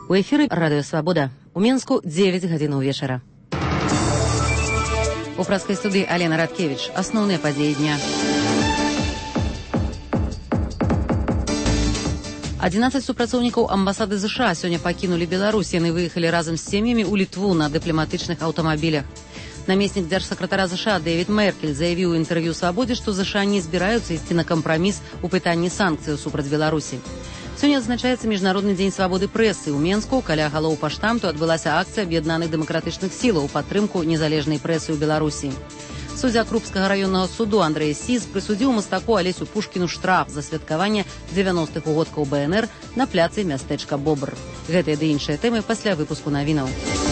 У эфіры радыё Свабода. У Мінску 9 гадзінаў вечара. У праскай студыі Алена Радкевіч. Асноўныя падзеі дня. 11 супрацоўнікаў амбасады США сёння пакінулі Беларусь. Яны выехалі разам з сем'ямі ў Літву на дыпламатычных аўтамабілях. Намеснік дзяржсакратара США Дэвід Меркель заявіў у інтэрв'ю Свабодзе, што США не збіраюцца ісці на кампраміс у пытанні санкцыяў супраць Беларусі. Сёння адзначаецца Міжнародны дзень свабоды прэсы. У Менску каля галоў паштамту адбылася акцыя аб'яднаных дэмакратычных сілаў у падтрымку незалежнай прэсы ў Беларусі. Суддзя Крупскага раённага суду Андрэй Сіз прысудзіў мастаку Алесю Пушкіну штраф за святкаванне 90-х угодкаў БНР на пляцы мястэчка Бобр. Гэтыя ды іншыя тэмы пасля выпуску навінаў.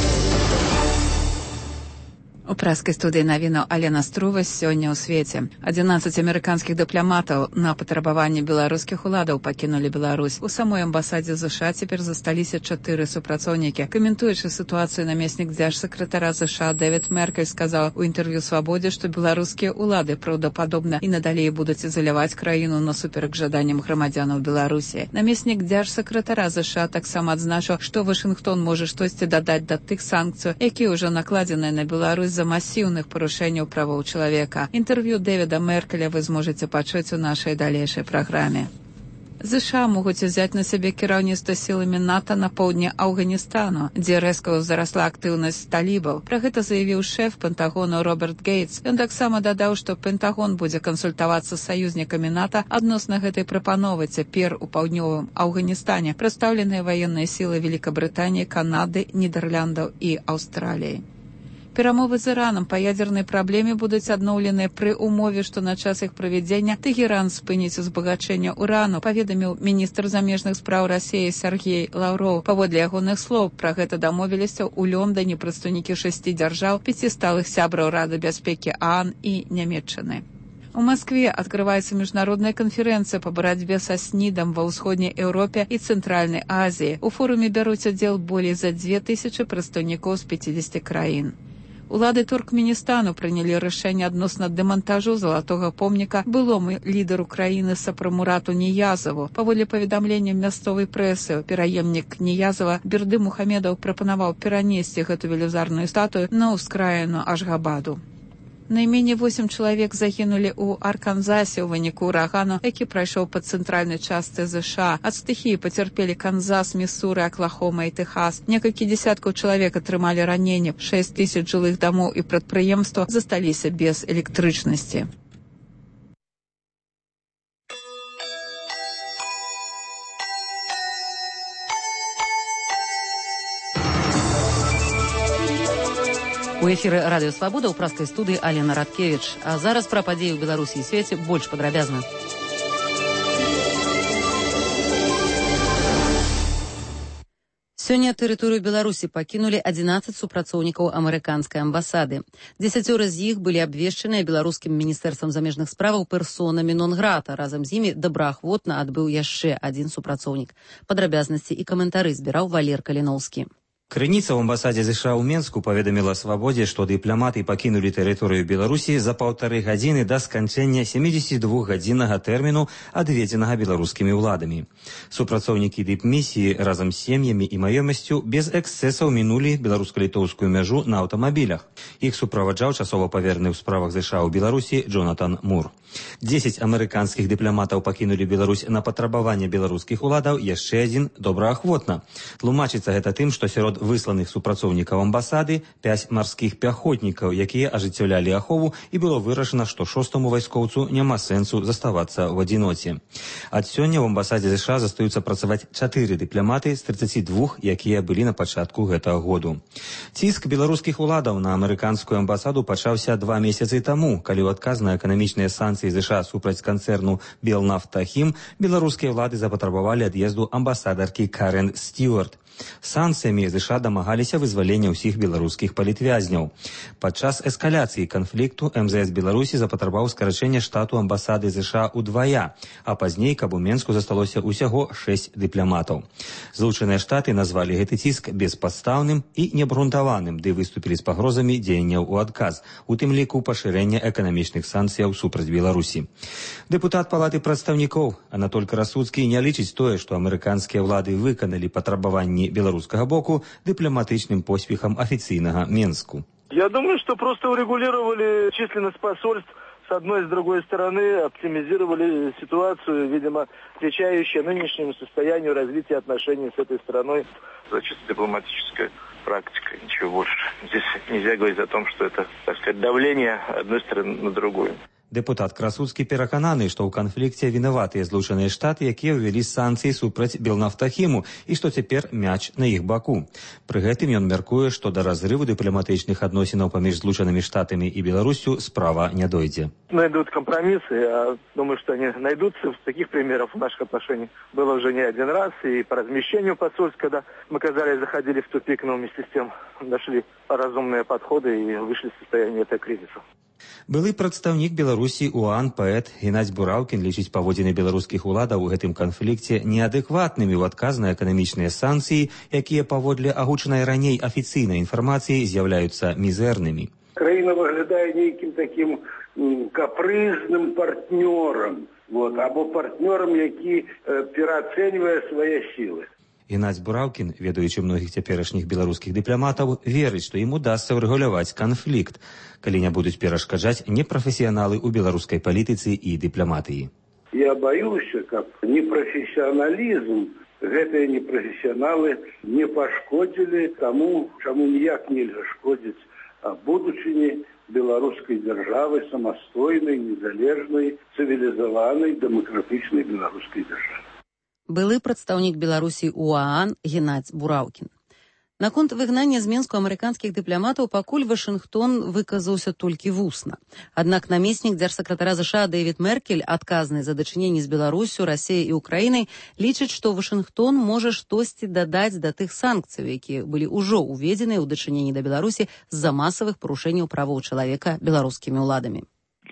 У праскай студыі навінаў Алена Струва сёння ў свеце. 11 амерыканскіх дыпламатаў на патрабаванне беларускіх уладаў пакінулі Беларусь. У самой амбасадзе США цяпер засталіся 4 супрацоўнікі. Каментуючы сітуацыю, намеснік дзяржсакратара США Дэвід Меркель сказаў у інтэрв'ю Свабодзе, што беларускія ўлады праўдападобна і надалей будуць ізаляваць краіну насуперак жаданням грамадзянаў Беларусі. Намеснік дзяржсакратара США таксама адзначыў, што Вашынгтон можа штосьці дадаць да тых санкцый, якія ўжо накладзеныя на Беларусь за масіўных парушэнняў правоў чалавека. Інтэрв'ю Дэвіда Меркеля вы зможаце пачуць у нашай далейшай праграме. ЗША могуць узяць на сябе кіраўніцтва сіламі НАТО на поўдні Афганістану, дзе рэзка ўзрасла актыўнасць талібаў. Пра гэта заявіў шэф Пентагону Роберт Гейтс. Ён таксама дадаў, што Пентагон будзе кансультавацца з саюзнікамі НАТО адносна гэтай прапановы. Цяпер у паўднёвым Афганістане прадстаўленыя ваенныя сілы Великабрытаніі, Канады, Нідэрляндаў і Аўстраліі. Перамовы з Іранам па ядзернай праблеме будуць адноўленыя пры умове, што на час іх правядзення Тэгеран спыніць узбагачэнне урану, паведаміў міністр замежных спраў Расіі Сергей Лаўроў. Паводле ягоных слоў, пра гэта дамовіліся ў Лондоне прадстаўнікі 6 дзяржаў, 5 сталых сябраў Рады бяспекі ААН і Нямецчыны. У Маскве адкрываецца міжнародная канферэнцыя па барацьбе са СНІДам ва ўсходняй Еўропе і Цэнтральнай Азіі. У форуме бяруць удзел болей за 2000 прадстаўнікоў з 50 краін. Улады Туркменістану прынялі рашэнне адносна дэмантажу залатога помніка былому лідару краіны Сапрамурату Ніязаву. Паводле паведамлення мясцовай прэсы, пераемнік Ніязава Берды Мухамедаў прапанаваў перанесці гэту велізарную статую на ўскраіну Ашгабаду. Найменей 8 чалавек загінулі ў Арканзасе ў выніку урагану, які прайшоў па цэнтральнай частцы ЗША. Ад стыхіі пацярпелі Канзас, Місуры, Аклахома і Тэхас. Некалькі дзесяткаў чалавек атрымалі раненні. 6 000 жылых дамоў і прадпрыемстваў засталіся без электрычнасці. У эфіры радыё Свабода ў праскай студыі Алена Радкевіч. А зараз пра падзеі ў Беларусі і свеце больш падрабязна. Сёння тэрыторыю Беларусі пакінулі 11 супрацоўнікаў амерыканскай амбасады. 10 з іх былі абвешчаныя беларускім міністэрствам замежных справаў персонамі нон-грата. Разам з імі добраахвотна адбыў яшчэ адзін супрацоўнік. Падрабязнасці і каментары збіраў Валер Каліноўскі. Крыніца ў амбасадзе США ў Менску паведаміла Свабодзе, што дыпламаты пакінулі тэрыторыю Беларусі за 1,5 гадзіны да сканчэння 72-гадзіннага тэрміну, адведзенага беларускімі ўладамі. Супрацоўнікі дыпмісіі разам з сем'ямі і маёмасцю без эксцэсаў мінулі беларуска-літоўскую мяжу на аўтамабілях. Іх суправаджаў часова павераны ў справах США ў Беларусі Джонатан Мур. 10 амерыканскіх дыпламатаў пакінулі Беларусь на патрабаванне беларускіх уладаў, яшчэ адзін добраахвотна. Тлумачыцца гэта тым, што сярод высланых супрацоўнікаў амбасады 5 марскіх пяхотнікаў, якія ажыццяўлялі ахову, і было вырашана, што 6-му вайскоўцу няма сэнсу заставацца ў адзіноце. Ад сёння ў амбасадзе США застаюцца працаваць 4 дыпламаты з 32, якія былі на пачатку гэтага году. Ціск беларускіх уладаў на амерыканскую амбасаду пачаўся 2 месяцы таму, калі ў адказ на эканамічныя санкцыі США супраць канцэрну Белнафтахім беларускія ўлады запатрабавалі ад'езду амбасадаркі Карен Стюарт. Санкцыямі США ЗША дамагаліся вызвалення ўсіх беларускіх палітвязняў. Падчас эскаляцыі канфлікту МЗС Беларусі запатрабаваў скарачэння штату амбасады ЗША удвая, а пазней, каб у Менску засталося ўсяго 6 дыпламатаў. Злучаныя Штаты назвалі гэты ціск беспадстаўным і неабгрунтаваным, ды выступілі з пагрозамі дзеянняў у адказ, у тым ліку пашырэння эканамічных санкцыяў супраць Беларусі. Дэпутат Палаты прадстаўнікоў Анатоль Красуцкі не лічыць тое, што амерыканскія ўлады выканалі патрабаванні беларускага боку дыпламатычным поспехам афіцыйнага Менску. Я думаю, что просто урегулировали численность посольств с одной и с другой стороны, оптимизировали ситуацию, видимо, отвечающую нынешнему состоянию развития отношений с этой страной. Это чисто дипломатическая практика, ничего больше. Здесь нельзя говорить о том, что это, так сказать, давление одной страны на другую. Дэпутат Красуцкі перакананы, што ў канфлікце вінаватыя Злучаныя Штаты, якія ўвялі санкцыі супраць Белнафтахіму і што цяпер мяч на іх баку. Пры гэтым ён мяркуе, што да разрыву дыпламатычных адносінаў паміж Злучанымі Штатамі і Беларусью справа не дойдзе. Найдут компромиссы, я думаю, что они найдутся. Таких примеров в наших отношениях было уже не один раз. И по размещению посольств, когда мы, казалось, заходили в тупик, но вместе с тем нашли разумные подходы и вышли из состояния этого кризиса. Былы прадстаўнік Беларусі УАН паэт Геннадзь Бураўкін лічыць паводзіны беларускіх уладаў у гэтым канфлікце неадэкватнымі ў адказ на эканамічныя санкцыі, якія паводле агучанай раней афіцыйнай інфармацыі з'яўляюцца мізэрнымі. Краіна выглядае нейкім такім капрызным партнёрам, або партнёрам, які пераацэньвае свае сілы. Геннадзь Бураўкін, ведаючы многіх цяперашніх беларускіх дыпламатаў, верыць, што ім удасца ўрэгуляваць канфлікт, калі не будуць перашкаджаць непрафесіяналы ў беларускай палітыцы і дыпламатыі. Я баюся, каб непрафесіяналізм, гэтыя непрафесіяналы не пашкодзілі таму, чаму ніяк нельга шкодзіць будучыні беларускай дзяржавы, самастойнай, незалежнай, цывілізаванай, дэмакратычнай беларускай дзяржавы. Былы прадстаўнік Беларусі УААН Геннадзь Бураўкін. Наконт выгнання з Менску амерыканскіх дыпламатаў пакуль Вашынгтон выказаўся толькі вусна. Аднак намеснік дзяржсакратара ЗША Дэвід Меркель, адказны за дачыненні з Беларусю, Расіяй і Украінай, лічыць, што Вашынгтон можа штосьці дадаць да тых санкцый, якія былі ўжо ўведзеныя ў дачыненні да Беларусі з-за масавых парушэнняў правоў чалавека беларускімі ўладамі.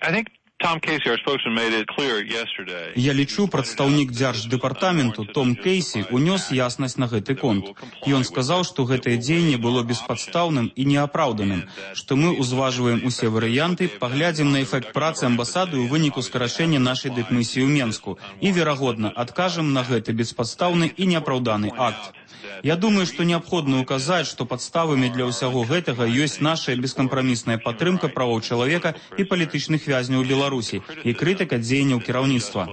Я лічу, прадстаўнік дзярждэпартаменту Том Кейсі унёс яснасць на гэты конт. Ён сказаў, што гэтае дзеянне было беспадстаўным і неапраўданым, што мы ўзважваем усе варыянты, паглядзім на эфект працы амбасады ў выніку скарачэння нашай дыпмісіі ў Менску і, верагодна, адкажам на гэты беспадстаўны і неапраўданы акт. Я думаю, што неабходна ўказаць, што падставамі для ўсяго гэтага ёсць наша бескампрамісная падтрымка правоў чалавека і палітычных вязняў Беларусі і крытыка дзеянняў кіраўніцтва.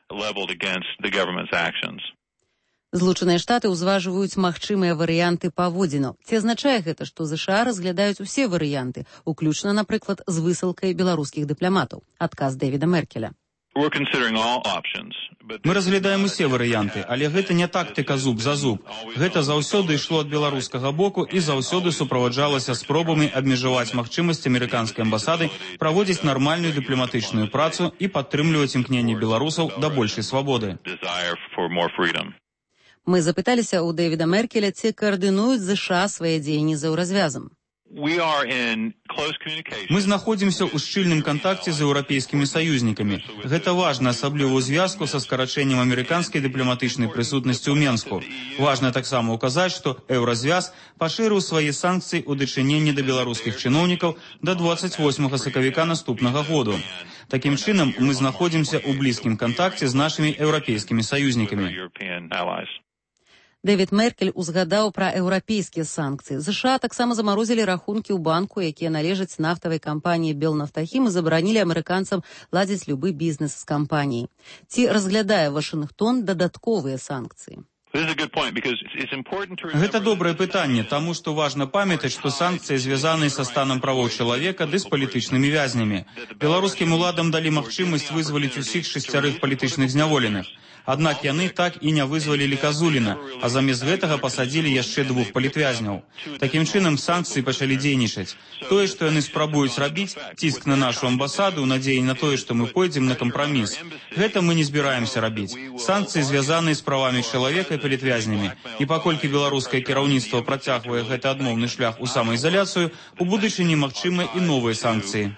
Злучаныя Штаты ўзважваюць магчымыя варыянты паводзінаў. Ці азначае гэта, што ЗША разглядаюць усе варыянты, уключна, напрыклад, з высылкай беларускіх дыпламатаў? Адказ Дэвіда Меркеля. Мы разглядаем усе варыянты, але гэта не тактыка зуб за зуб. Гэта заўсёды ішло ад беларускага боку і заўсёды суправаджалася спробамі абмежаваць магчымасць амерыканскай амбасады праводзіць нармальную дыпламатычную працу і падтрымліваць імкненне беларусаў да большай свабоды. Мы запыталіся ў Дэвіда Меркеля, ці каардынуюць ЗША свае дзеянні за ўразвязам. Мы знаходзімся ў шчыльным кантакце з еўрапейскімі саюзнікамі. Гэта важна, асабліва ў звязку са скарачэннем амерыканскай дыпламатычнай прысутнасці ў Менску. Важна таксама ўказаць, што еўразвяз пашырыў свае санкцыі ў дачыненні да беларускіх чыноўнікаў да 28 сакавіка наступнага году. Такім чынам, мы знаходзімся ў блізкім кантакце з нашымі еўрапейскімі саюзнікамі. Дэвід Меркель узгадаў пра еўрапейскія санкцыі. ЗША таксама замарозілі рахункі ў банку, якія належаць нафтавай кампаніі Белнафтахім, і забаранілі амерыканцам ладзіць любы бізнес з кампаніяй. Ці разглядае Вашынгтон дадатковыя санкцыі? Гэта добрае пытанне, таму што важна памятаць, што санкцыі звязаныя са станам правоў чалавека ды з палітычнымі вязнямі. Беларускім уладам далі магчымасць вызваліць усіх 6 палітычных зняволеных. Аднак яны так і не вызвалілі Казуліна, а замест гэтага пасадзілі яшчэ 2 палітвязняў. Такім чынам санкцыі пачалі дзейнічаць. Тое, што яны спрабуюць рабіць, ціск на нашу амбасаду ў надзеі на тое, што мы пойдзем на кампраміс. Гэта мы не збіраемся рабіць. Санкцыі звязаныя з правамі чалавека і палітвязнямі. І паколькі беларускае кіраўніцтва працягвае гэты адмоўны шлях у самаізаляцыю, у будучыні магчымы і новыя санкцыі.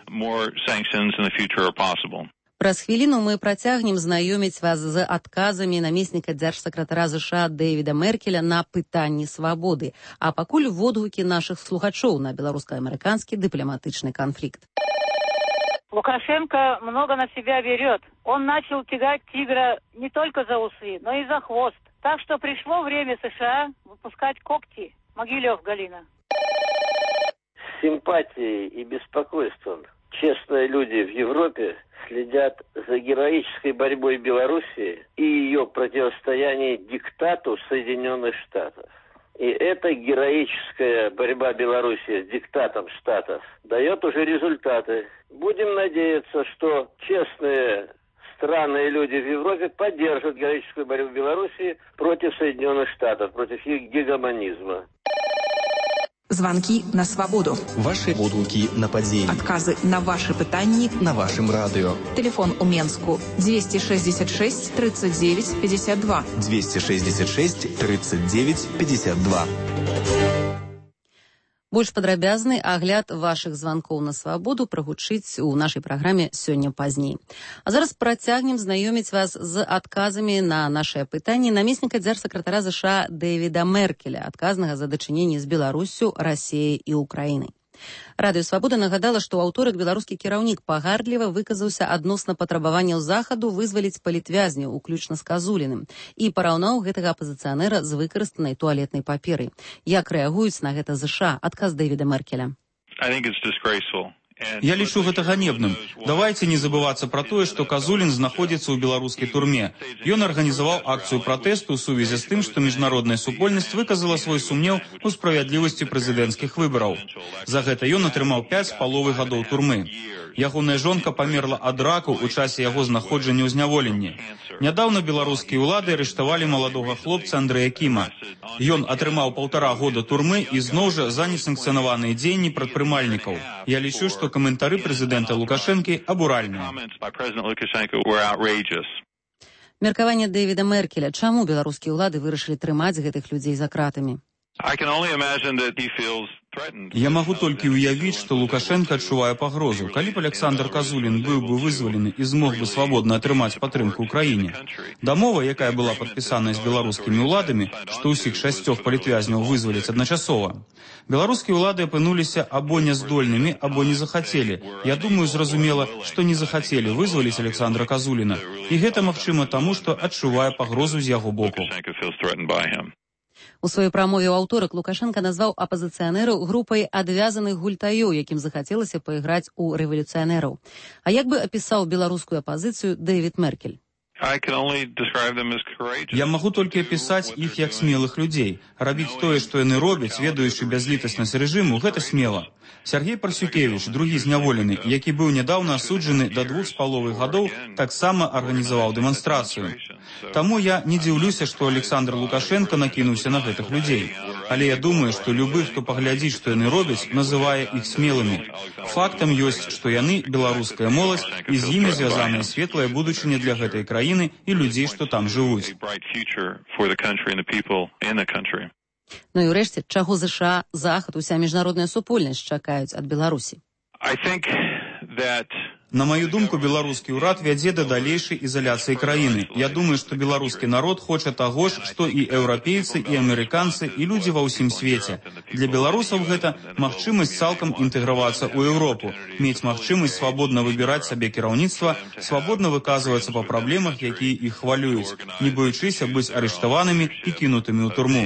Праз хвіліну мы працягнем знаёміць вас з адказамі намесніка дзяржсакратара ЗША Дэвіда Меркеля на пытанні свабоды. А пакуль водгукі нашых слухачоў на беларуска-амерыканскі дыпламатычны канфлікт. Лукашенко много на себя берет. Он начал тягать тигра не только за усы, но и за хвост. Так что пришло время США выпускать когти. Могилев, Галина. С симпатией и беспокойством честные люди в Европе следят за героической борьбой Белоруссии и ее противостояние диктату Соединенных Штатов. И эта героическая борьба Белоруссии с диктатом Штатов дает уже результаты. Будем надеяться, что честные страны и люди в Европе поддержат героическую борьбу Белоруссии против Соединенных Штатов, против их гегемонизма. Звонки на свободу. Ваши водгуки на падзеі. Адказы на ваши пытанні на вашым радыё. Телефон у Менску 266 39 52. 266 39 52. Больш падрабязны агляд вашых званкоў на свабоду прагучыць у нашай праграме сёння пазней. А зараз працягнем знаёміць вас з адказамі на нашыя пытанні намесніка дзяржсакратара ЗША Дэвіда Меркеля, адказнага за дачыненні з Беларуссю, Расіяй і Украінай. Радыё Свабода нагадала, што ў аўторак беларускі кіраўнік пагардліва выказаўся адносна патрабаванняў захаду вызваліць палітвязняў, уключна з Казуліным, і параўнаў гэтага апазіцыянэра з выкарыстанай туалетнай паперай. Як рэагуюць на гэта ЗША? Адказ Дэвіда Меркеля. Я лічу гэта ганебным. Давайце не забывацца пра тое, што Казулін знаходзіцца ў беларускай турме. Ён арганізаваў акцыю пратэсту ў сувязі з тым, што міжнародная супольнасць выказала свой сумнеў у справядлівасці прэзідэнцкіх выбараў. За гэта ён атрымаў 5,5 гадоў турмы. Ягоная жонка памерла ад раку ў часе яго знаходжання ў зняволенні. Нядаўна беларускія ўлады арыштавалі маладога хлопца Андрэя Кіма. Ён атрымаў 1,5 года турмы і зноў жа за несанкцыянаваныя дзеянні прадпрымальнікаў. Я лічу, што каментары прэзідэнта Лукашэнкі абуральныя. Меркаванне Дэвіда Меркеля. Чаму беларускія ўлады вырашылі трымаць гэтых людзей за кратамі? Я магу толькі ўявіць, што Лукашенко адчувае пагрозу. Калі б Александр Казулін быў бы вызвалены і змог бы свабодна атрымаць падтрымку ў краіне. Дамова, якая была падпісаная з беларускімі ўладамі, што ўсіх 6 палітвязняў вызваляць адначасова. Беларускія ўлады апынуліся або няздольнымі, або не захацелі. Я думаю, зразумела, што не захацелі вызваліць Александра Казуліна. І гэта магчыма таму, што адчувае пагрозу з яго боку. У сваёй прамове ў аўторак Лукашенко назваў апазіцыянераў групай адвязаных гультаёў, якім захацелася пайграць у рэвалюцыянераў. А як бы апісаў беларускую апазіцыю Дэвід Меркель? Я магу толькі апісаць іх як смелых людзей. Рабіць тое, што яны робяць, ведаючы бязлітаснасць рэжыму, гэта смела. Сергей Парсюкевіч, другі зняволены, які быў нядаўна асуджаны да 2,5 гадоў, таксама арганізаваў дэманстрацыю. Таму я не дзіўлюся, што Александр Лукашенко накінуўся на гэтых людзей. Але я думаю, што любы, хто паглядзіць, што яны робяць, называе іх смелымі. Фактам ёсць, што яны беларуская моладзь, і з імі звязаная светлая будучыня для гэтай краіны і людзей, што там жывуць. Ну і ўрэшце, чаго ЗША, Захад, уся міжнародная супольнасць чакаюць ад Беларусі? На маю думку, беларускі ўрад вядзе да далейшай ізаляцыі краіны. Я думаю, што беларускі народ хоча таго ж, што і еўрапейцы, і амерыканцы, і людзі ва ўсім свеце. Для беларусаў гэта магчымасць цалкам інтэгравацца ў Еўропу, мець магчымасць свабодна выбіраць сабе кіраўніцтва, свабодна выказвацца па праблемах, якія іх хвалююць, не боючыся быць арыштаванымі і кінутымі ў турму.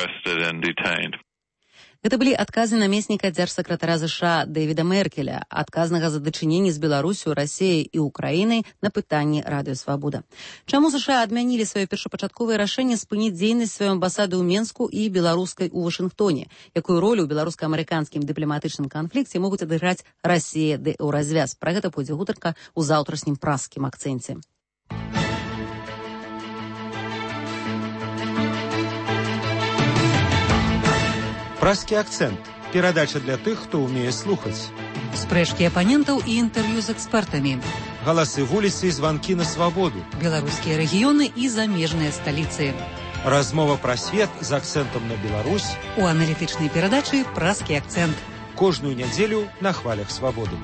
Гэта былі адказы намесніка дзяржсакратара ЗША Дэвіда Меркеля, адказнага за дачыненні з Беларусю, Расіяй і Украінай на пытанні Радыё Свабода. Чаму ЗША адмянілі сваё першапачатковае рашэнне спыніць дзейнасць сваёй амбасады ў Менску і беларускай у Вашынгтоне? Якую ролю ў беларуска-амерыканскім дыпламатычным канфлікце могуць адыграць Расія ды Еўразвяз? Пра гэта пойдзе гутарка ў заўтрашнім праскім акцэнце. Пражскі акцэнт. Перадача для тых, хто ўмее слухаць. Спрэчкі апанентаў і інтэрв'ю з экспертамі. Галасы вуліцы і званкі на свабоду. Беларускія рэгіёны і замежныя сталіцы. Размова пра свет з акцэнтам на Беларусь. У аналітычнай перадачы «Пражскі акцэнт». Кожную нядзелю на хвалях свабоды.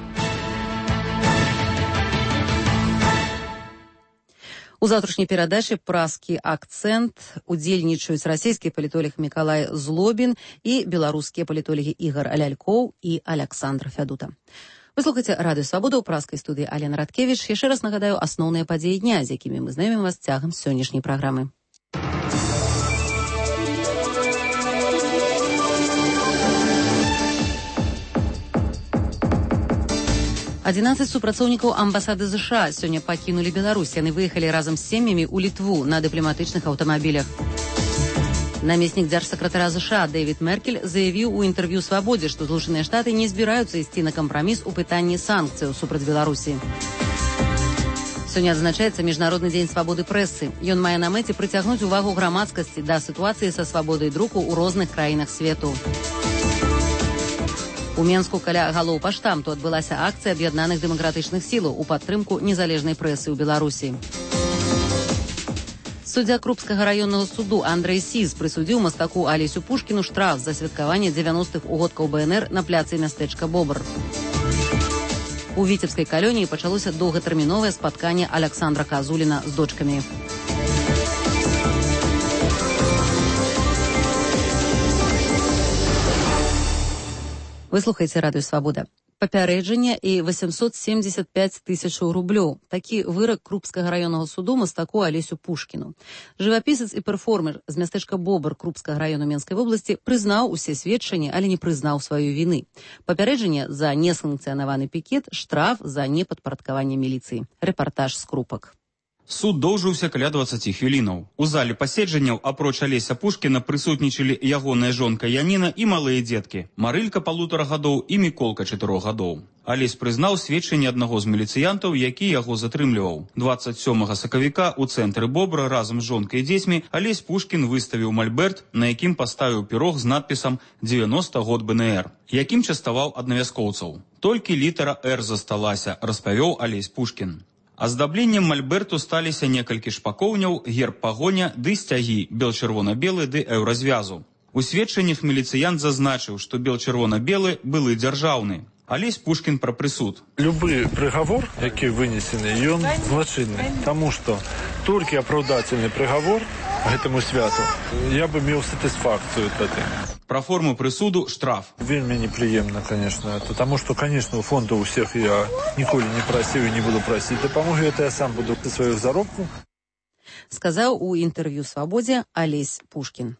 У завтрашняй перадачы «Пражскі акцэнт» удзельнічаюць расійскі палітолог Мікалай Злобін і беларускія палітолагі Ігор Лялькоў і Аляксандр Фядута. Вы слухаеце радыё «Свабода» ў пражскай студыі Алена Радкевіч. Яшчэ раз нагадаю асноўныя падзеі дня, з якімі мы знаёмім вас цягам сённяшняй праграмы. 11 супрацоўнікаў амбасады ЗША сёння пакінулі Беларусь. Яны выехалі разам з сем'ямі ў Літву на дыпламатычных аўтамабілях. Намеснік дзяржсакратара ЗША Дэвід Меркель заявіў у інтэрв'ю «Свабодзе», што Злучаныя Штаты не збіраюцца ісці на кампраміс у пытанні санкцыяў супраць Беларусі. Сёння адзначаецца Міжнародны дзень свабоды прэсы. Ён мае на мэце прыцягнуць увагу грамадскасці да сітуацыі са свабодай друку ў розных краінах свету. У Менску каля галоў паштамту адбылася акцыя аб'яднаных дэмакратычных сілаў у падтрымку незалежнай прэсы ў Беларусі. Суддзя Крупскага раённага суду Андрэй Сіз прысудзіў мастаку Алесю Пушкіну штраф за святкаванне 90-х угодкаў БНР на пляцы мястэчка Бобр. У Віцебскай калоніі пачалося доўгатэрміновае спатканне Аляксандра Казуліна з дочкамі. Вы слухаеце радыё «Свабода». Папярэджанне і 875 тысячаў рублёў. Такі вырак Крупскага раённага суду мастаку Алесю Пушкіну. Жывапісец і перформер з мястэчка Бобр Крупскага раёну Менскай вобласці прызнаў усе сведчанні, але не прызнаў сваёй віны. Папярэджанне за несанкцыянаваны пікет, штраф за непадпарадкаванне міліцыі. Рэпартаж з Крупак. Суд доўжыўся каля 20 хвілінаў. У зале паседжанняў апроч Алеся Пушкіна прысутнічалі ягоная жонка Яніна і малыя дзеткі. Марылька 1,5 гадоў і Міколка 4 гадоў. Алесь прызнаў сведчанне аднаго з міліцыянтаў, які яго затрымліваў. 27 сакавіка ў цэнтры Бобра разам з жонкай і дзецьмі Алесь Пушкін выставіў мальберт, на якім паставіў пірог з надпісам «90 год БНР», якім частаваў аднавяскоўцаў. Толькі літара «Р» засталася, распавёў Алесь Пушкін. Аздабленнем мальберту сталіся некалькі шпакоўняў, герб пагоня ды сцягі бел-чырвона-белы ды эўразвязу. У сведчаннях міліцыянт зазначыў, што бел-чырвона-белы былы дзяржаўны. Алесь Пушкін пра прысуд. Любы прыгавор, які вынесены, ён злачынны, таму што толькі апраўдательны прыгавор гэтаму святу я бы меў сатысфакцыю тады. Пра форму прысуду штраф. Вельмі непрыемна, конечно, таму што, конечно, у фонду ўсіх я ніколі не прасіў і не буду прасіць дапамогі, гэта я сам буду за сваіх заробку. Сказаў у інтэрв'ю «Свабодзе» Алесь Пушкін.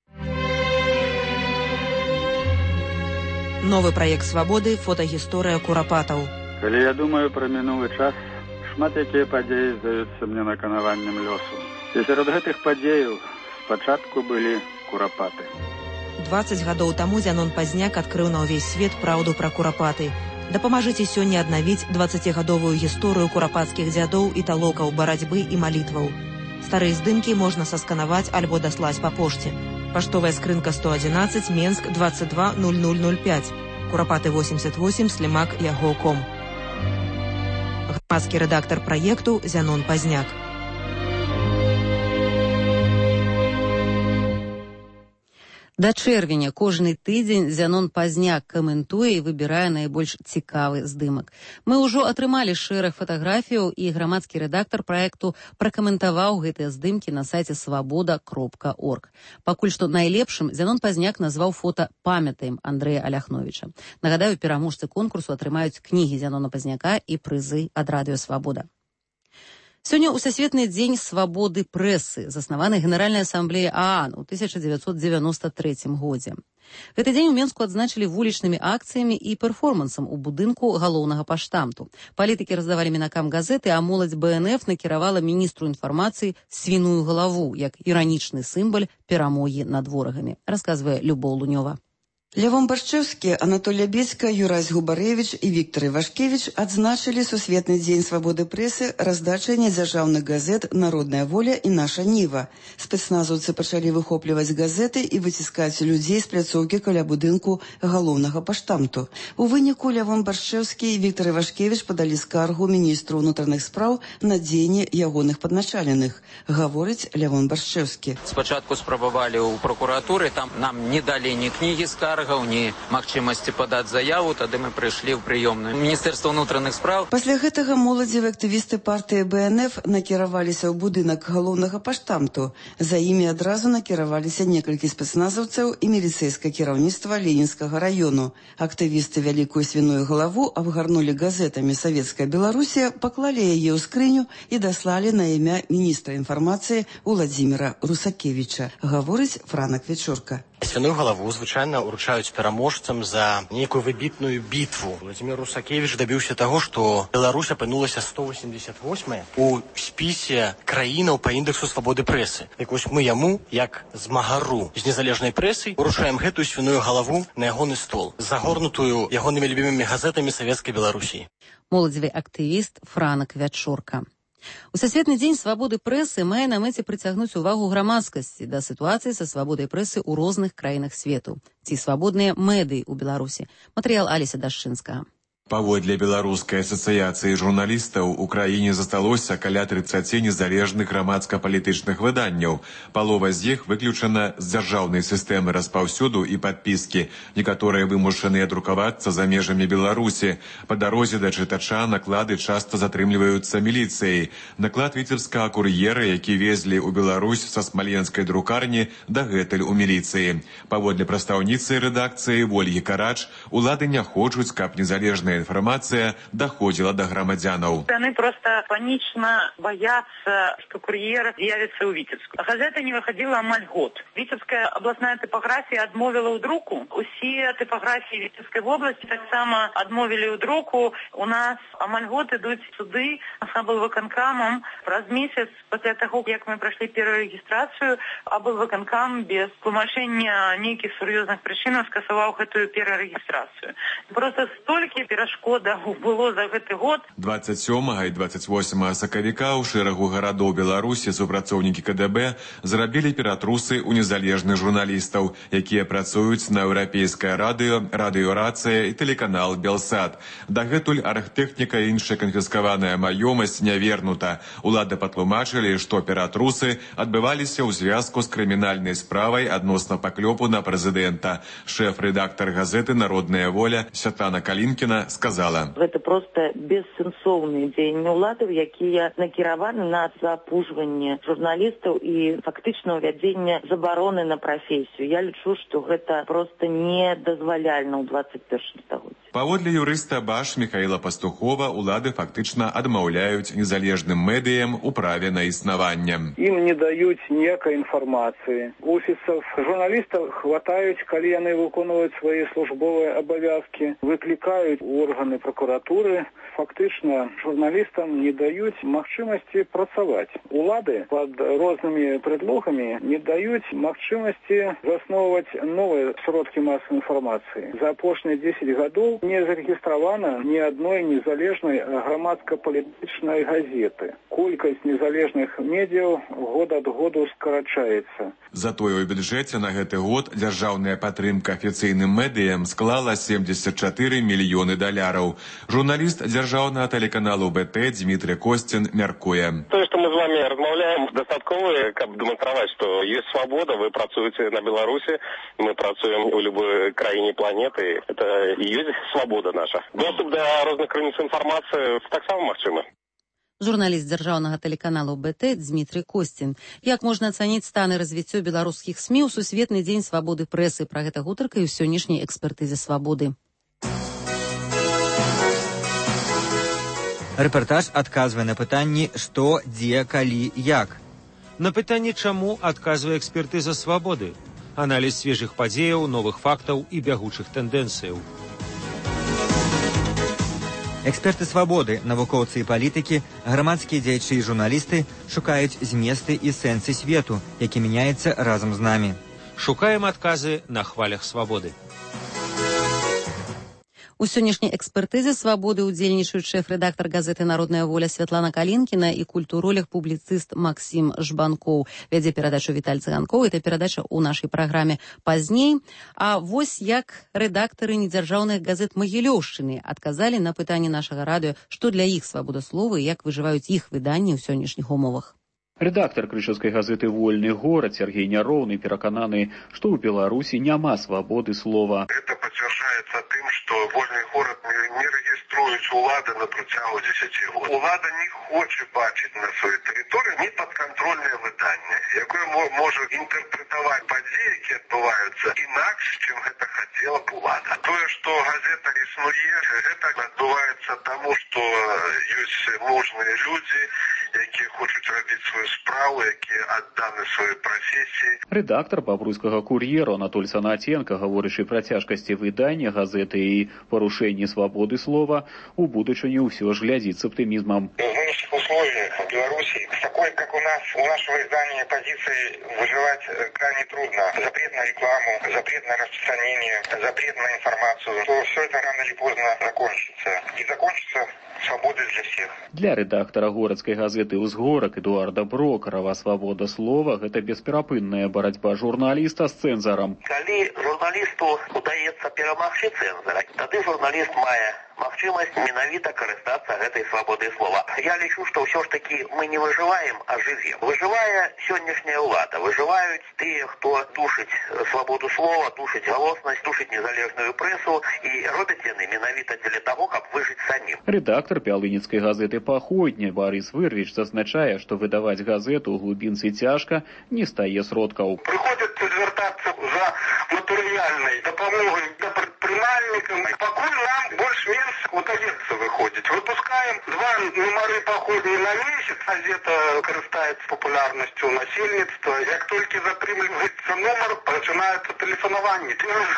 Новы праект «Свабоды» – фотагісторыя курапатаў. Калі я думаю пра мінулы час, шмат якія падзеі здаюцца мне наканаваннем лёсу. І сярод гэтых падзеяў спачатку былі курапаты. 20 гадоў таму Зянон Пазняк адкрыў на ўвесь свет праўду пра курапаты. Дапамажыце сёння аднавіць 20гадовую гісторыю курапацкіх дзядоў і талокаў, барацьбы і малітваў. Старыя здымкі можна сасканаваць альбо даслаць па пошце. Паштовая скрынка 111, Менск, 220005. Курапаты 88, Слімак, Яго.ком. Грамадскі рэдактар праекту Зянон Пазняк. Да чэрвеня кожны тыдзень Зянон Пазняк каментуе і выбірае найбольш цікавы здымак. Мы ўжо атрымалі шэраг фатаграфіяў, і грамадскі рэдактар праекту пракаментаваў гэтыя здымкі на сайце свабода.орг. Пакуль што найлепшым Зянон Пазняк назваў фота «Памятаем» Андрэя Аляхновіча. Нагадаю, пераможцы конкурсу атрымаюць кнігі Зянона Пазняка і прызы ад радыё «Свабода». Сёння Усесветны дзень свабоды прэсы, заснаваны Генеральнай асамблеяй ААН у 1993 годзе. Гэты дзень у Менску адзначылі вулічнымі акцыямі і перформансам у будынку галоўнага паштамту. Палітыкі раздавалі мінакам газеты, а моладзь БНФ накіравала міністру інфармацыі свіную галаву, як іранічны сімвал перамогі над ворагамі, расказвае Любоў Лунёва. Лявон Баршчэўскі, Анатолій Бецька, Юрась Губарэвіч і Віктор Івашкевіч адзначылі Сусветны дзень свабоды прэсы раздачай недзяржаўных газет «Народная воля» і «Наша Ніва». Спецназаўцы пачалі выхопліваць газеты і выціскаць людзей з пляцоўкі каля будынку галоўнага паштамту. У выніку Лявон Баршчэўскі і Віктор Івашкевіч падалі скаргу міністру ўнутраных спраў на дзеянні ягоных падначаленых, гаворыць Лявон Баршчэўскі. Спачатку спрабавалі ў прокуратуры, там нам не далі ні кнігі скарг, ні магчымасці падаць заяву, тады мы прыйшлі ў прыёмную Міністэрства ўнутраных спраў. Пасля гэтага моладзевыя актывісты партыі БНФ накіраваліся ў будынак галоўнага паштамту. За імі адразу накіраваліся некалькі спецназаўцаў і міліцэйскае кіраўніцтва Ленінскага раёну. Актывісты вялікую свіную галаву абгарнулі газетамі «Савецкая Беларусія», паклалі яе ў скрыню і даслалі на імя міністра інфармацыі Уладзіміра Русакевіча, гаворыць Франак Вечорка. Свіную галаву звычайна ўручаюць пераможцам за нейкую выбітную бітву. Владзімір Русакевіч дабіўся таго, што Беларусь апынулася 188 у спісе краінаў па індэксу свабоды прэсы. Так вось мы яму, як змагару з незалежнай прэсай, уручаем гэтую свіную галаву на ягоны стол, загорнутую ягонымі любімымі газетамі Савецкай Беларусі. Моладзевы актывіст Франак Вячорка. У Сусветны дзень свабоды прэсы мае на мэце прыцягнуць увагу грамадскасці да сітуацыі са свабодай прэсы ў розных краінах свету. Ці свабодныя медыі ў Беларусі. Матэрыял Аліся Дашчынская. Паводле Беларускай асацыяцыі журналістаў у краіне засталося каля 30 незалежных грамадска-палітычных выданняў. Палова з іх выключана з дзяржаўнай сістэмы распаўсюду і падпіскі. Некаторыя вымушаныя друкавацца за межамі Беларусі. Па дарозе да чытача наклады часта затрымліваюцца міліцыяй. Наклад віцебскага кур'ера, які везлі ў Беларусь са смаленскай друкарні, дагэтуль у міліцыі. Паводле прадстаўніцы рэдакцыі Ольгі Карач, улады не хочуць, каб незалежная информация доходила до громадянов. Они просто панично боятся, что курьер явится у Витебску. Газета не выходила амаль год. Витебская областная типография отмовила у друку. Усе типографии Витебской области так само отмовили у друку. У нас амаль год идут суды с облвыканкамом. Раз месяц после того, как мы прошли первую регистрацию, облвыканкам без тлумачення неких серьезных причин скасовал эту первую регистрацию. Просто столько перашкода было за гэты год. 27 і 28 сакавіка ў шэрагу гарадоў Беларусі супрацоўнікі КДБ зрабілі ператрусы ў незалежных журналістаў, якія працуюць на еўрапейскае радыё, радыёрацыя і тэлеканал Белсат. Дагэтуль архтэхніка і іншая канфіскаваная маёмасць не вернута. Улады патлумачылі, што ператрусы адбываліся ў звязку з крымінальнай справай адносна паклёпу на прэзідэнта. Шэф-рэдактар газеты «Народная воля» Святлана Калінкіна сказала: Гэта проста бессэнсоўныя дзеянні ўладаў, якія накіраваны на запужванне журналістаў і фактычна ўвядзенне забароны на прафесію. Я лічу, што гэта проста недазваляльна ў 21 стагоддзі. Паводле юрыста БАШ Михаіла Пастухова, улады фактычна адмаўляюць незалежным медыям у праве на існаванне. Ім не даюць ніякай інфармацыі. Офісаў журналістаў хватаюць, калі яны выконваюць свае службовыя абавязкі, выклікаюць органы прокуратуры. Фактычна журналістам не даюць магчымасці працаваць. Улады пад рознымі предлогамі не даюць магчымасці засноўваць новыя сродкі масавай інфармацыі. За апошнія 10 гадоў не зарэгістравана ні адной незалежнай грамадска-палітычнай газеты. Колькасць незалежных медыяў год ад году скарачаецца. Затое ў бюджэце на гэты год дзяржаўная падтрымка афіцыйным медыям склала 74 мільёны доляраў. Журналіст дзяржаўнага тэлеканалу БТ Дмітрий Костин мяркуе. То, что мы с вами размаўляем, дастаткова, каб дэманстраваць, што ёсць свабода, вы працуеце на Беларусі, мы працуем у любой краіне планеты. Это і ёсць свабода наша. Доступ да розных крыніц інфармацыі таксама магчымы. Журналіст дзяржаўнага тэлеканалу БТ Дмітрий Костин. Як можна ацаніць стан і развіццё беларускіх СМІ ў Сусветны дзень свабоды прэсы? Пра гэта гутарка і ў сённяшняй экспертызе свабоды. Рэпартаж адказвае на пытанні «Што, дзе, калі, як?». На пытанні «Чаму?» адказвае экспертыза свабоды. Аналіз свежых падзеяў, новых фактаў і бягучых тэндэнцыяў. Эксперты свабоды, навукоўцы і палітыкі, грамадскія дзеячы і журналісты шукаюць зместы і сэнсы свету, які мяняецца разам з намі. Шукаем адказы на хвалях свабоды. У сённяшняй экспертызе «Свабоды» удзельнічаюць шэф-рэдактар газеты «Народная воля» Святлана Калінкіна і культуролог-публіцыст Максім Жбанкоў. Вядзе перадачу Віталь Цыганкоў. Гэта перадача ў нашай праграме пазней. А вось як рэдактары недзяржаўных газет Магілёўшчыны адказалі на пытанне нашага радыё, што для іх свабода слова і як выжываюць іх выданні ў сённяшніх умовах. Редактор крышаўскай газеты «Вольны горад» Сергей Няроўны перакананы, што ў Беларусі няма свабоды слова. Это подтверждается тем, что «Вольный город» не региструет улады на працягу 10 год. Улада не хоче бачить на своей территории неподконтрольное выдание, якое может интерпретовать подеи, які адбываюцца інакш, чым гэта хотела б улада. Тое, что газета існуе, гэта адбываецца тому, что ёсць мужныя люди, якія хочуць рабіць сваю справу, якія адданы сваёй прафесіі. Редактор бабруйскага «Кур'ера» Анатоль Санатенко, гаворачы пра цяжкасці выдання газеты і парушэнні свабоды слова, у будучыні ўсё ж глядзіць з аптымізмам. В нынешних условиях в Беларуси, такой, как у нас, у нашего издания позиции выживать крайне трудно. Запрет на рекламу, запрет на распространение, запрет на информацию. То все это рано или поздно закончится. И закончится свободой для всех. Для редактора городской газеты «Узгорак» Эдуарда Брокарова свобода слова – это бесперапынная барацьба журналиста с цензором. Калі журналісту удаецца перамагчы цэнзара, тады журналіст мае магчымасць менавіта карыстацца гэтай свабодай слова. Я лічу, што ўсё ж такі мы не выжываем, а жывем. Выжывае сённяшняя ўлада, выжываюць тыя, хто душыць свабоду слова, душыць галоснасць, душыць незалежную прэсу, і робяць яны менавіта дзеля таго, каб выжыць самім. Редактор пялыніцкай газеты «Паходня» Борис Вырвіч зазначае, што выдаваць газету ў глубінцы цяжка, не стае сродкаў. Прыходзіцца звяртацца за матэрыяльнай дапамогай да прадпрымальнікам. Пакуль нам больш-менш удаецца выходзіць. Выпускаем 2 нумары «Паходні» на месяц. Газета карыстаецца папулярнасцю насельніцтва. Як толькі затрымліваецца нумар, пачынаецца тэлефанаванне.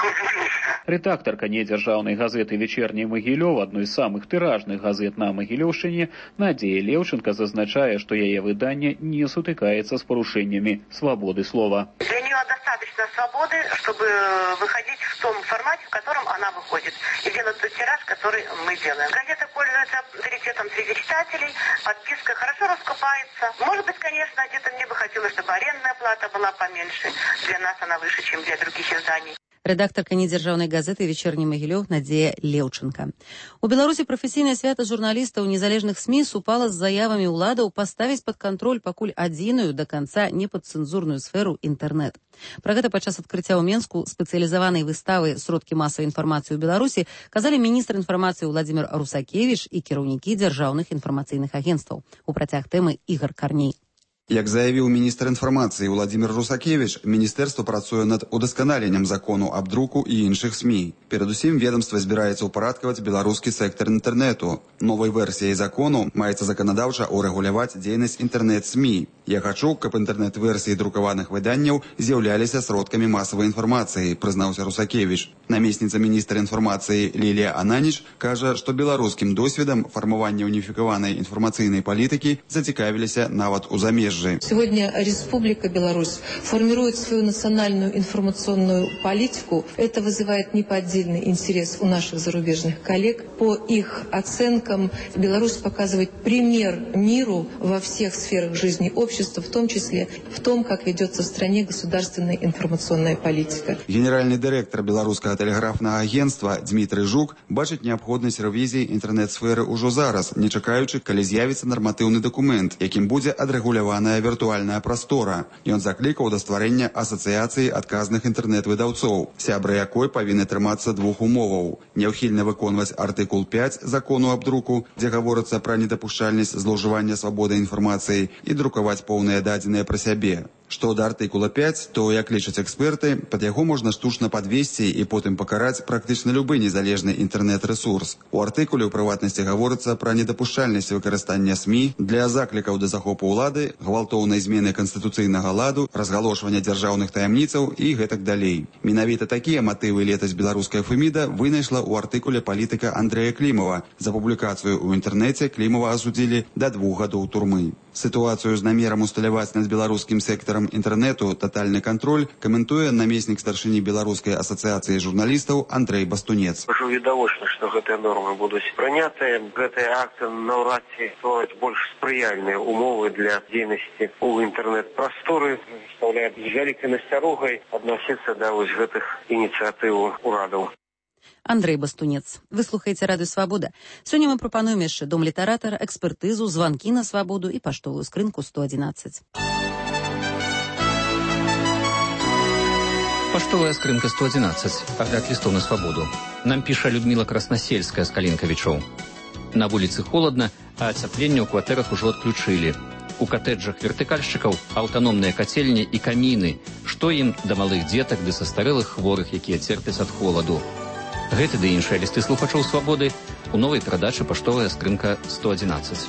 Редакторка недзяржаўнай газеты «Вечерний Могилев», одной из самых тиражных газет на Могилевщине, Надія Левченко зазначае, что яе выдание не сутыкается с порушениями свободы слова. Для нее достаточно свободы, чтобы выходить в том формате, в котором она выходит, и делать тот тираж, который мы делаем. Газета пользуется авторитетом среди читателей, подписка хорошо раскупается. Может быть, конечно, где-то мне бы хотелось, чтобы арендная плата была поменьше. Для нас она выше, чем для других изданий. Рэдактарка недзяржаўнай газеты «Вечерний Могилев» Надзея Леўченка. У Беларусі прафесійнае свята журналістаў незалежных СМІ супала з заявамі ўладаў паставіць пад кантроль пакуль адзіную да канца непадцэнзурную сферу інтэрнэт. Пра гэта падчас адкрыцця ў Менску спецыялізаванай выставы «Сродкі масавай інфармацыі ў Беларусі» казалі міністр інфармацыі Владзімір Русакевіч і кіраўнікі дзяржаўных інфармацыйных агенцтваў. У працяг тэмы Ігор Карней. Як заявіў міністр інфармацыі Владзімір Русакевіч, міністэрства працуе над удасканаленнем закону аб друку і іншых СМІ. Перадусім, ведомства збіраецца ўпарадкаваць беларускі сектор інтэрнэту. Новай версіяй закону маецца заканадаўча урэгуляваць дзейнасць інтэрнэт-СМІ. Я хачу, каб інтэрнэт-версіі друкаваных выданняў з'яўляліся сродкамі масавай інфармацыі, прызнаўся Русакевіч. Намесніца міністра інфармацыі Лілія Ананіч кажа, што беларускім досведам фармавання уніфікаванай інфармацыйнай палітыкі зацікавіліся нават у замежжы. Сегодня Республика Беларусь формирует свою национальную информационную политику. Это вызывает неподдельный интерес у наших зарубежных коллег. По их оценкам, Беларусь показывает пример миру во всех сферах жизни общества, в том числе в том, как ведется в стране государственная информационная политика. Генеральный директор Белорусского телеграфного агентства Дмитрий Жук бачыць неабходнасць рэвізіі інтэрнэт-сферы ўжо зараз, не чакаючы, калі з'явіцца нарматыўны дакумент, якім будзе адрэгулявана віртуальная прастора. Ён заклікаў да стварэння асацыяцыі адказных інтэрнэт-выдаўцоў, сябры якой павінны трымацца 2 умоваў: няўхільна выконваць артыкул 5 закону аб друку, дзе гаворыцца пра недапушчальнасць злоўжывання свабодай інфармацыі, і друкаваць поўныя дадзеныя пра сябе. Што да артыкула 5, то, як лічаць эксперты, пад яго можна штучна падвесці і потым пакараць практычна любы незалежны інтэрнэт-рэсурс. У артыкуле, у прыватнасці, гаворыцца пра недапушчальнасць выкарыстання СМІ для заклікаў да захопу ўлады, гвалтоўнай змены канстытуцыйнага ладу, разгалошвання дзяржаўных таямніцаў і гэтак далей. Менавіта такія матывы летась беларуская Феміда вынайшла ў артыкуле палітыка Андрэя Клімова. За публікацыю ў інтэрнэце Клімова асудзілі да 2 гадоў турмы. Сітуацыю з намерам усталяваць над беларускім сектарам рэгулятарам інтэрнэту татальны кантроль каментуе намеснік старшыні Беларускай асацыяцыі журналістаў Андрэй Бастунец. Ужо відавочна, што гэтыя нормы будуць прынятыя. Гэтыя акты наўрад ці ствараць больш спрыяльныя умовы для дзейнасці ў інтэрнэт-прасторы. Стаўляе з вялікай насцярогай адносіцца да вось гэтых ініцыятыў урадаў. Андрэй Бастунец. Вы слухаеце Радыё Свабода. Сёння мы прапануем яшчэ дом літаратара, экспертызу, званкі на свабоду і паштовую скрынку 111. Паштовая скрынка 111. Агляд лістов на свабоду. Нам піша Людмила Краснасельская з Калінкавічоў. На вуліцы холадна, а ацяпленне ў кватэрах ужо адключылі. У катэджах вертыкальшчыкаў аўтаномныя кацельні і каміны. Што ім да малых дзетак ды састарэлых хворых, якія церпяць ад холаду. Гэты ды іншыя лісты слухачоў свабоды у новай перадачы паштовая скрынка 111.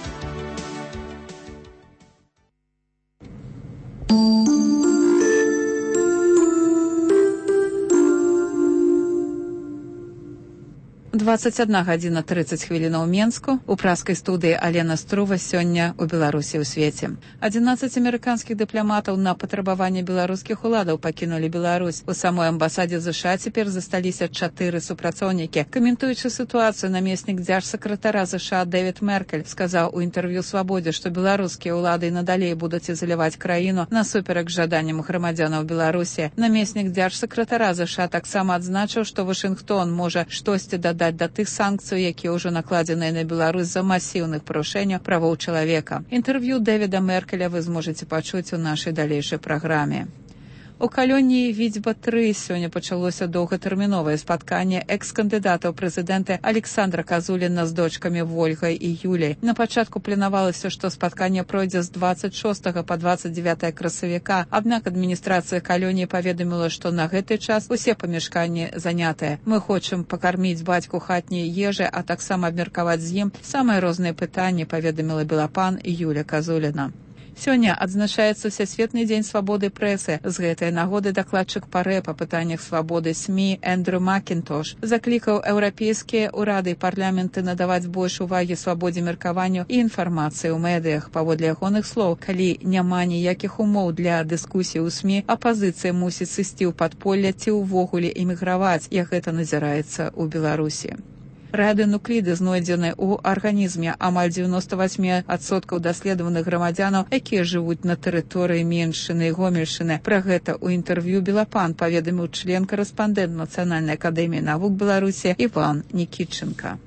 «21 гадзіна 30 хвілінаў Менску». У праскай студыі Алена Струва сёння ў Беларусі ў свеце. 11 амерыканскіх дыпламатаў на патрабаванне беларускіх уладаў пакінулі Беларусь. У самой амбасадзе ЗША цяпер засталіся 4 супрацоўнікі. Каментуючы сітуацыю, намеснік дзяржсакратара ЗША Дэвід Меркель сказаў у інтэрв'ю «Свабодзе», што беларускія ўлады і надалей будуць ізаляваць краіну насуперак жаданням грамадзянаў Беларусі. Намеснік дзяржсакратара ЗША таксама адзначыў, што Вашынгтон можа штосьці дадаць да тых санкцый, якія ўжо накладзеныя на Беларусь за масіўных парушэнняў правоў чалавека. Інтэрв'ю Дэвіда Меркеля вы зможаце пачуць у нашай далейшай праграме. У калоніі Відзьба-3 сёння пачалося доўгатэрміновае спатканне экс-кандыдатаў прэзідэнта Александра Казуліна з дочкамі Вольгай і Юляй. На пачатку планавалася, што спатканне пройдзе з 26 па 29 красавіка, аднак адміністрацыя калоніі паведаміла, што на гэты час усе памяшканні занятыя. Мы хочам пакарміць бацьку хатняй ежы, а таксама абмеркаваць з ім самыя розныя пытанні, паведаміла Белапан і Юля Казуліна. Сёння адзначаецца Всесветны дзень свабоды прэсы. З гэтай нагоды дакладчык ПАРЭ па пытаннях свабоды СМІ Эндрю Макінтош заклікаў еўрапейскія ўрады і парламенты надаваць больш увагі свабодзе меркаванню і інфармацыі ў медыях. Паводле ягоных слоў, калі няма ніякіх умоў для дыскусіі ў СМІ, апазіцыя мусіць сысці ў падполле ці ўвогуле эміграваць, як гэта назіраецца ў Беларусі. Радыенукліды знойдзены ў арганізме амаль 98% даследаваных грамадзянаў, якія жывуць на тэрыторыі Меншчыны і Гомельшчыны. Пра гэта ў інтэрв'ю Белапан паведаміў член-карэспандэнт Нацыянальнай акадэміі навук Беларусі Іван Нікітченка.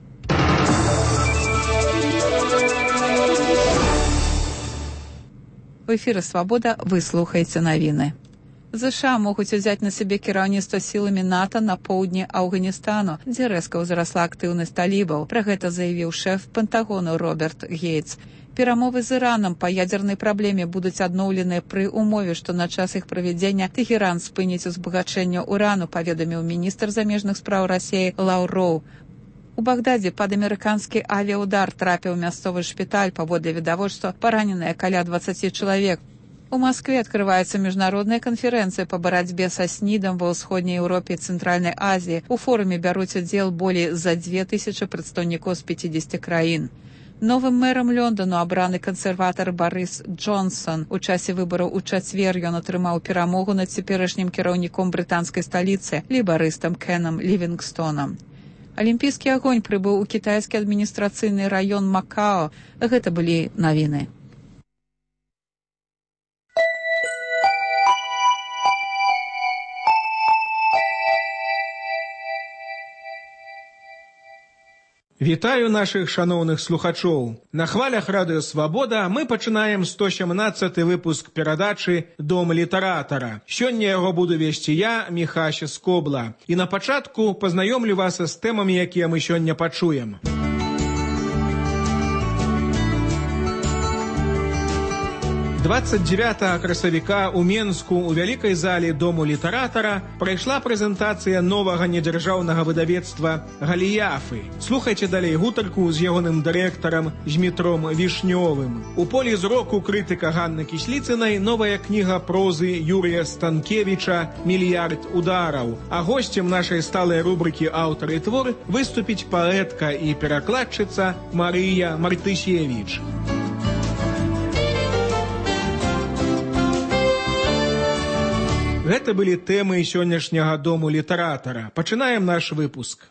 У эфіры «Свабода» вы слухаеце навіны. ЗША могуць узяць на сябе кіраўніцтва сіламі НАТО на поўдні Афганістану, дзе рэзка ўзрасла актыўнасць талібаў. Пра гэта заявіў шэф Пентагону Роберт Гейтс. Перамовы з Іранам па ядзернай праблеме будуць адноўленыя пры ўмове, што на час іх правядзення Тэхеран спыніць узбагачэнне ўрану, паведаміў міністр замежных спраў Расіі Лаўроў. У Багдадзе пад амерыканскі авіаудар трапіў мясцовы шпіталь, паводле відавочства параненыя каля 20 чалавек. У Маскве открывается международная конференция по борьбе со СНИДом во Ўсходняй Европе и Центральной Азии. У форуме бяруць удзел болей за 2000 прадстаўнікоў з 50 краін. Новым мэрам Лондону абраны кансерватар Барыс Джонсон. У часе выбараў у чацвер ён атрымаў перамогу над цяперашнім кіраўніком брытанскай сталіцы лейбарыстам Кенам Ливінгстонам. Алімпійскі агонь прыбыў у кітайскі адміністрацыйны раён Макао. Гэта былі навіны. Вітаю нашых шаноўных слухачоў. На хвалях Радыё Свабода мы пачынаем 117 выпуск перадачы «Дом літаратара». Сёння яго буду весці я, Міхася Скобла. І на пачатку пазнаёмлю вас з тэмамі, якія мы сёння пачуем. 29 красавіка ў Менску у вялікай зале Дому літаратара прайшла прэзентацыя новага недзяржаўнага выдавецтва «Галіяфы». Слухайце далей гутарку з ягоным дырэктарам Змітром Вішнёвым. У полі зроку крытыка Ганны Кісліцынай новая кніга прозы Юрія Станкевіча «Мільярд удараў». А госцем нашай сталай рубрыкі «Аўтар і твор» выступіць паэтка і перакладчыца Марыя Мартысевіч. Гэта былі тэмы сённяшняга дому літаратара. Пачынаем наш выпуск.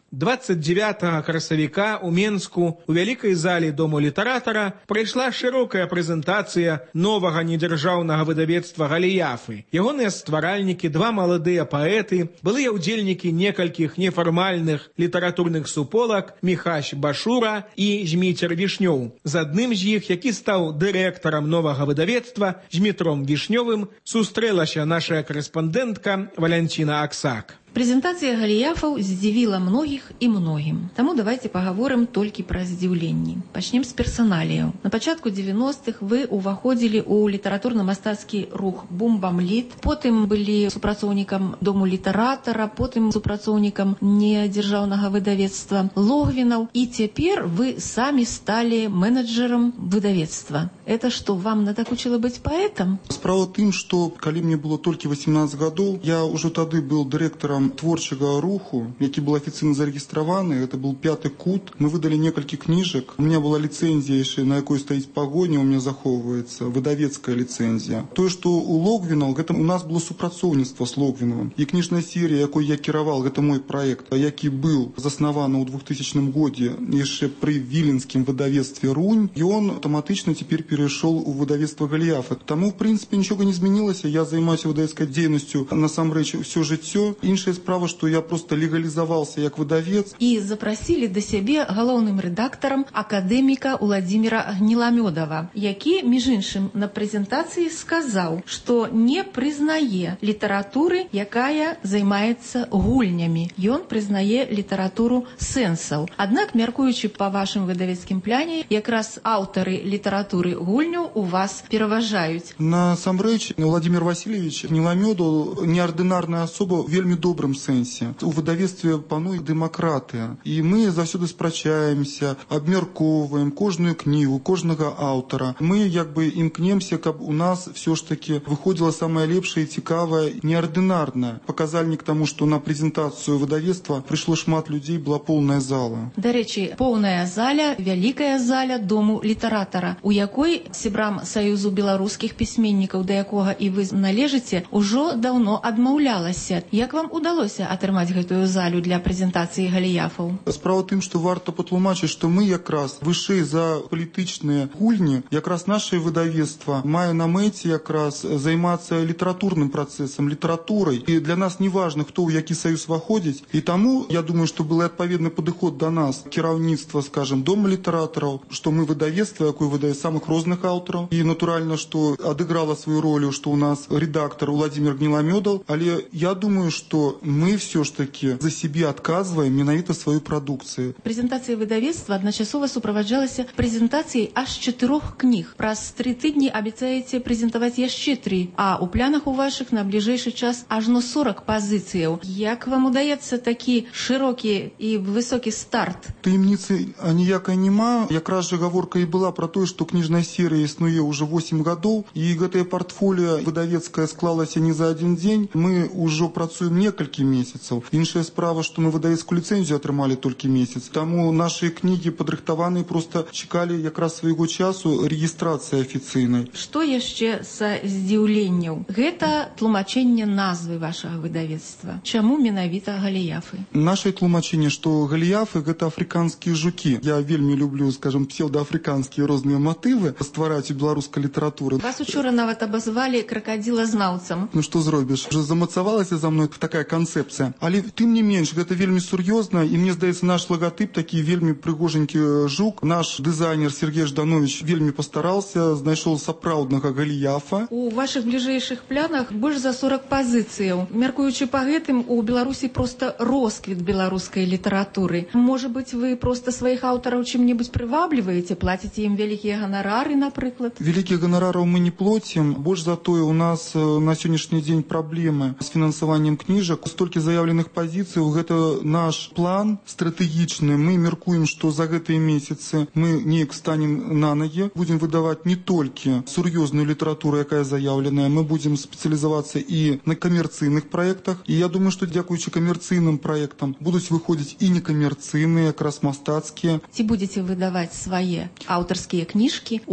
29 красавіка ў Менску у вялікай зале дому літаратара прайшла шырокая прэзентацыя новага недзяржаўнага выдавецтва «Галіяфы». Ягоныя стваральнікі, два маладыя паэты, былыя ўдзельнікі некалькіх нефармальных літаратурных суполак Міхась Башура і Зміцер Вішнёў. З адным з іх, які стаў дырэктарам новага выдавецтва, Змітром Вішнёвым, сустрэлася наша корэспандэнтка Валянціна Аксак. Прэзентацыя галіяфаў здзівіла многіх і многім. Таму давайте пагаворым толькі пра здзіўленні. Пачнем з персаналіяў. На пачатку 90-х вы ўваходзілі ў літаратурна-мастацкі рух «Бум-бам-літ», потым былі супрацоўнікам дому літаратара, потым супрацоўнікам недзяржаўнага выдавецтва «Логвінаў», і цяпер вы самі сталі менеджерам выдавецтва. Это што, вам надакучыла быць паэтам? Справа тым, што калі мне было толькі 18 гадоў, я ўжо тады быў дырэктарам творчага руху, які был афіцыйна зарэгістраваны. Это был «Пяты кут». Мы выдали некалькі кніжак. У меня была ліцэнзія яшчэ, на якой стаіць пагоня, у меня захоўваецца выдавецкая ліцэнзія. Тое, што у Логвінаў, гэта у нас было супрацоўніцтва з Логвінавым. І кніжная серія, якой я кіравал, гэта мой праект, які быў заснаваны ў 2000 годзе яшчэ пры віленскім выдавецтве «Рунь», і он аўтаматычна цяпер перайшоў у выдавецтва «Галіяфы». Таму, в прынцыпе, нічога не змянілася. Я займаюся выдавецкай дзейнасцю насамрэч усё жыццё. Іншая справа, што я просто легалізаваўся як выдавец. І запрасілі да сябе галоўным рэдактарам акадэміка Уладзіміра Гніламёдава, які, між іншым, на прэзентацыі сказаў, што не прызнае літаратуры, якая займаецца гульнямі. Ён прызнае літаратуру сэнсаў. Аднак, мяркуючы па вашым выдавецкім пляне, якраз аўтары літаратуры гульняў у вас пераважаюць. Насамрэч, Владимир Васильевич Гніламёдаў неардынарная асоба в вельмі добрым сэнсе. У выдавецтве пануе дэмакратыя. І мы заўсёды спрачаемся, абмяркоўваем кожную кнігу, кожнага аўтара. Мы як бы імкнемся, каб у нас все ж таки выходзіла самае лепшае, цікавае, неардынарнае. Паказальнік таму, што на прэзентацыю выдавецтва прыйшло шмат людзей, была поўная зала. Дарэчы, поўная заля, вялікая заля дому літаратара, у якой сябрам Саюзу беларускіх пісьменнікаў, да якога і вы належыце, ужо даўно адмаўлялася. Як вам удалося атрымаць гэтую залю для прэзентацыі галіяфаў? Справа тым, што варта патлумачыць, што мы якраз вышэй за палітычныя гульні, якраз наше выдавецтва мае на мэце якраз займацца літаратурным працэсам, літаратурай. І для нас не важна, хто ў які саюз ваходзіць. І таму, я думаю, што был адпаведны падыход да нас, кіраўніцтва, скажем, дома літаратараў, што мы выдавецтва, якое выдае самых розных аўтараў. І натуральна, што адыграла сваю ролю, што ў нас рэдактар Уладзімір Гніламёдаў, але я думаю, что мы все ж таки за себе отказываем менавіта свою прадукцыю. Прэзентацыя выдавецтва адначасова суправаджалася прэзентацыяй аж 4 кніг. Праз 3 тыдні абяцаеце прэзентаваць яшчэ 3, а ў планах у вашых на бліжэйшы час ажно 40 пазіцыяў. Як вам удаецца такі шырокі і высокі старт? Таемніцы аніякай няма. Якраз жа гаворка і была пра тое, што кніжная серія існуе ўжо 8 гадоў, і гэтае партфоліо выдавецкае склалася не за адзін дзень. Мы ўжо працуем некалькі месяцаў. Іншая справа, што мы выдавецкую ліцэнзію атрымалі толькі месяц. Таму нашы кнігі падрыхтаваныя проста чакалі якраз свайго часу рэгістрацыі афіцыйнай. Што яшчэ са здзіўленняў? Гэта тлумачэнне назвы вашага выдавецтва. Чаму менавіта галіяфы? Наше тлумачэнне, што галіяфы гэта афрыканскія жукі. Я вельмі люблю, скажем, псевдоафрыканскія розныя матывы ствараць у беларускай літаратуры. Вас учора нават абазвалі кракадзілазнаўцам. Ну што зробіш? Уже замацавалася за мной такая канцэпцыя. Але тым не менш, гэта вельмі сур'ёзна, і мне здаецца, наш лагатып такі вельмі прыгоженькі жук. Наш дызайнер Сергей Жданович вельмі пастараўся, знайшоў сапраўднага галіяфа. У вашых бліжэйшых планах больш за 40 пазіцыяў. Мяркуючы па гэтым, у Беларусі проста росквіт беларускай літаратуры. Можа быць, вы проста сваіх аўтараў чым-небудзь прывабліваеце, плаціце ім вялікія ганарары, напрыклад? Вялікіх ганарараў мы не плоцім. Больш за тое, у нас на сённяшні дзень праблемы з фінансаваннем кніжак. Столькі заявленых пазіцыяў, гэта наш план стратэгічны. Мы мяркуем, што за гэтыя месяцы мы неяк станем на ноги, будем выдаваць не толькі сур'ёзную літаратуру, якая заявленая, мы будем спецыялізавацца і на камерцыйных праектах. І я думаю, што дзякуючы камерцыйным праектам будуць выходзіць і некамерцыйныя, якраз мастацкія. Ці будзеце выдаваць свае аўтарскія кніжкі ў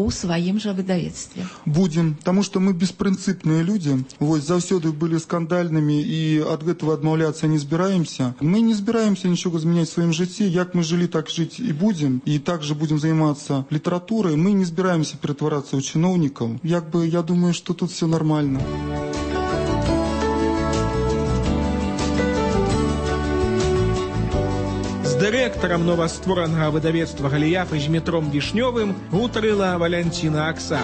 у сваім жа выдавецтве? Будем, потому что мы беспринципные люди. Вот, заўсёды были скандальными, и от этого отмаўляться не збираемся. Мы не збираемся ничего изменять в своем житті. Як мы жили, так жить и будем. И также будем заниматься литературой. Мы не збираемся притворяться у чиновников. Я думаю, что тут все нормально. З дырэктарам новастворанага выдавецтва «Галіяфы» Змітром Вішнёвым гутарыла Валянціна Аксак.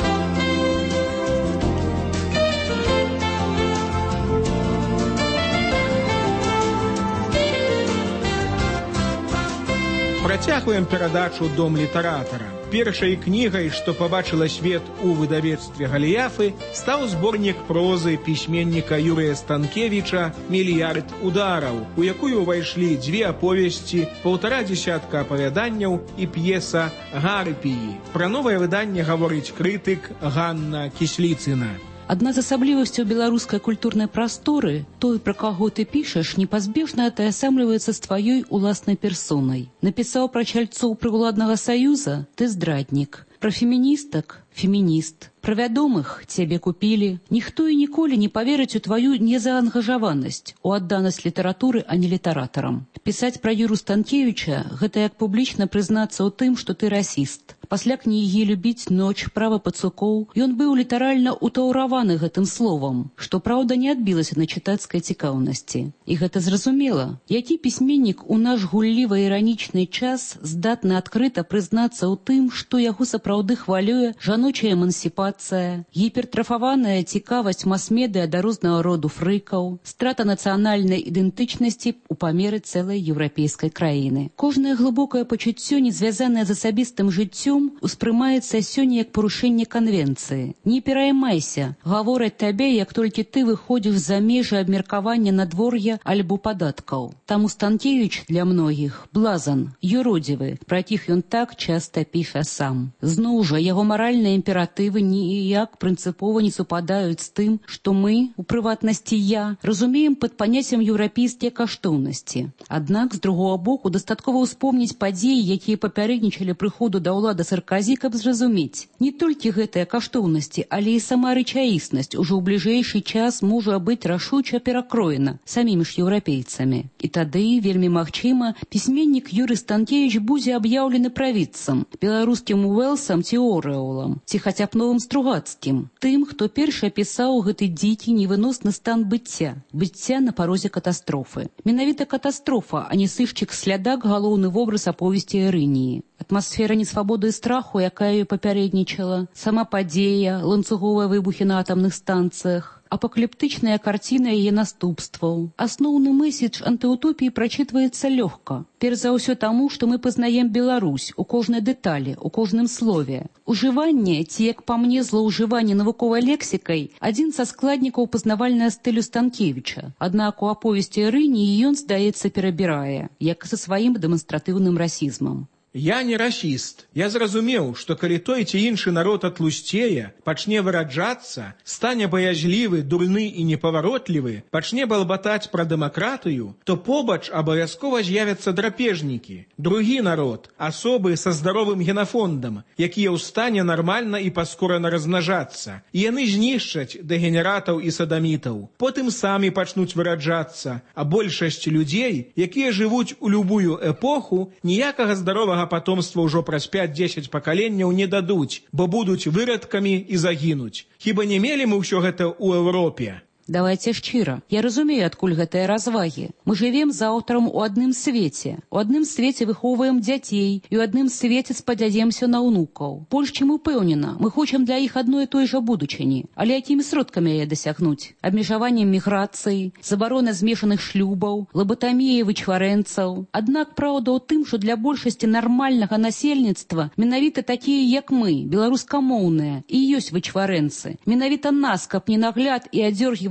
Працягваем перадачу «Дом літаратара». Першай кнігай, што пабачыла свет у выдавецтве «Галіяфы», стаў зборнік прозы пісьменніка Юрыя Станкевіча «Мільярд удараў», у якую ўвайшлі 2 аповесці, 1,5 дзесятка апавяданняў і п'еса «Гарпіі». Пра новае выданне гаворыць крытык Ганна Кісліцына. Адна з асаблівасцяў беларускай культурнай прасторы, той, пра каго ты пішаш, непазбежна атаясамліваецца з тваёй уласнай персонай. Напісаў пра чальцоў прыўладнага саюза, ты здраднік. Пра феміністак, фемініст. Пра вядомых цябе купілі. Ніхто і ніколі не паверыць у тваю незаангажаванасць, у адданасць літаратуры, а не літаратарам. Пісаць пра Юру Станкевіча – гэта як публічна прызнацца ў тым, што ты расіст. Пасля кнігі «Любіць ноч», «Права пацукоў» ён быў літаральна ўтаўраваны гэтым словам, што, праўда, не адбілася на чытацкай цікаўнасці. І гэта зразумела. Які пісьменнік у наш гулліва-іранічны час здатны адкрыта прызнацца ў тым, што яго сапраўды хвалюе жаночая эмансіпацыя, гіпертрафаваная цікавасць мас-медыя да рознага роду фрыкаў, страта нацыянальнай ідэнтычнасці ў памеры цэлай еўрапейскай краіны. Кожнае глыбокае пачуццё, не звязанае з асабістым жыццём, успрымаецца сёння як парушэнне канвенцыі. Не пераймайся, гавораць табе, як толькі ты выходзіш за межы абмеркавання надвор'я альбо падаткаў. Таму Станкевіч для многіх блазан, юродзівы, пра якіх ён так часта піша сам. Зноў жа, яго маральныя імператывы ніяк прынцыпова не супадаюць з тым, што мы, у прыватнасці я, разумеем пад паняццем еўрапейскія каштоўнасці. Аднак, з другого боку, дастаткова ўспомніць падзеі, якія папярэднічалі прыходу да ўлады Сарказі, каб зразумець. Не толькі гэтыя каштоўнасці, але і сама рэчаіснасць ужо ў бліжэйшы час можа быць рашуча перакроена самімі ж еўрапейцамі. І тады, вельмі магчыма, пісьменнік Юрый Станкевіч будзе аб'яўлены правідцам, беларускім Уэлсам ці Орэолам, ці хаця б новым Стругацкім, тым, хто першы апісаў гэты дзікі невыносны стан быцця на парозе катастрофы. Менавіта катастрофа, а не сышчык-слядак, галоўны вобраз аповесці Ірыніі. Атмасфера несвабоды і страху, якая ёй папярэднічала, сама падзея, ланцуговыя выбухі на атамных станцыях, апакаліптычная карціна яе наступстваў. Асноўны месседж антыутопіі прачытваецца лёгка. Перш за ўсё таму, што мы пазнаем Беларусь у кожнай дэталі, у кожным слове. Ужыванне, ці, як па мне, злоўжыванне навуковай лексікай, адзін са складнікаў пазнавальнага стылю Станкевіча. Аднак у аповесці Ірыніі ён, здаецца, перабірае, як і са сваім дэманстратыўным расізмам. Я не расіст. Я зразумеў, што калі той ці іншы народ атлусцее, пачне выраджацца, стане баязлівы, дурны і непаваротлівы, пачне балбатаць пра дэмакратыю, то побач абавязкова з'явяцца драпежнікі. Другі народ, асобы са здаровым генафондам, якія ў стане нармальна і паскорана размнажацца. І яны знішчаць дэгенератаў і садамітаў. Потым самі пачнуць выраджацца, а большасць людзей, якія жывуць у любую эпоху, ніякага здаровага патомства ўжо праз 5-10 пакаленняў не дадуць, бо будуць вырадкамі і загінуць. Хіба не мелі мы ўсё гэта ў Еўропе? Давайте шчыра. Я разумею, адкуль гэтыя развагі. Мы жывем з аўтарам у адным свеце. У адным свеце выхоўваем дзяцей, і ў адным свеце спадзяемся на ўнукаў. Больш чым упэўнена, мы хочам для іх адной і той жа будучыні. Але якімі сродкамі яе дасягнуць? Абмежаваннем міграцыі, забарона змешаных шлюбаў, лабатаміяй вычварэнцаў. Аднак праўда ў тым, што для большасці нармальнага насельніцтва менавіта такія, як мы, беларускамоўныя, і ёсць вычварэнцы. Менавіта нас, каб не нагляд і адзёргіваць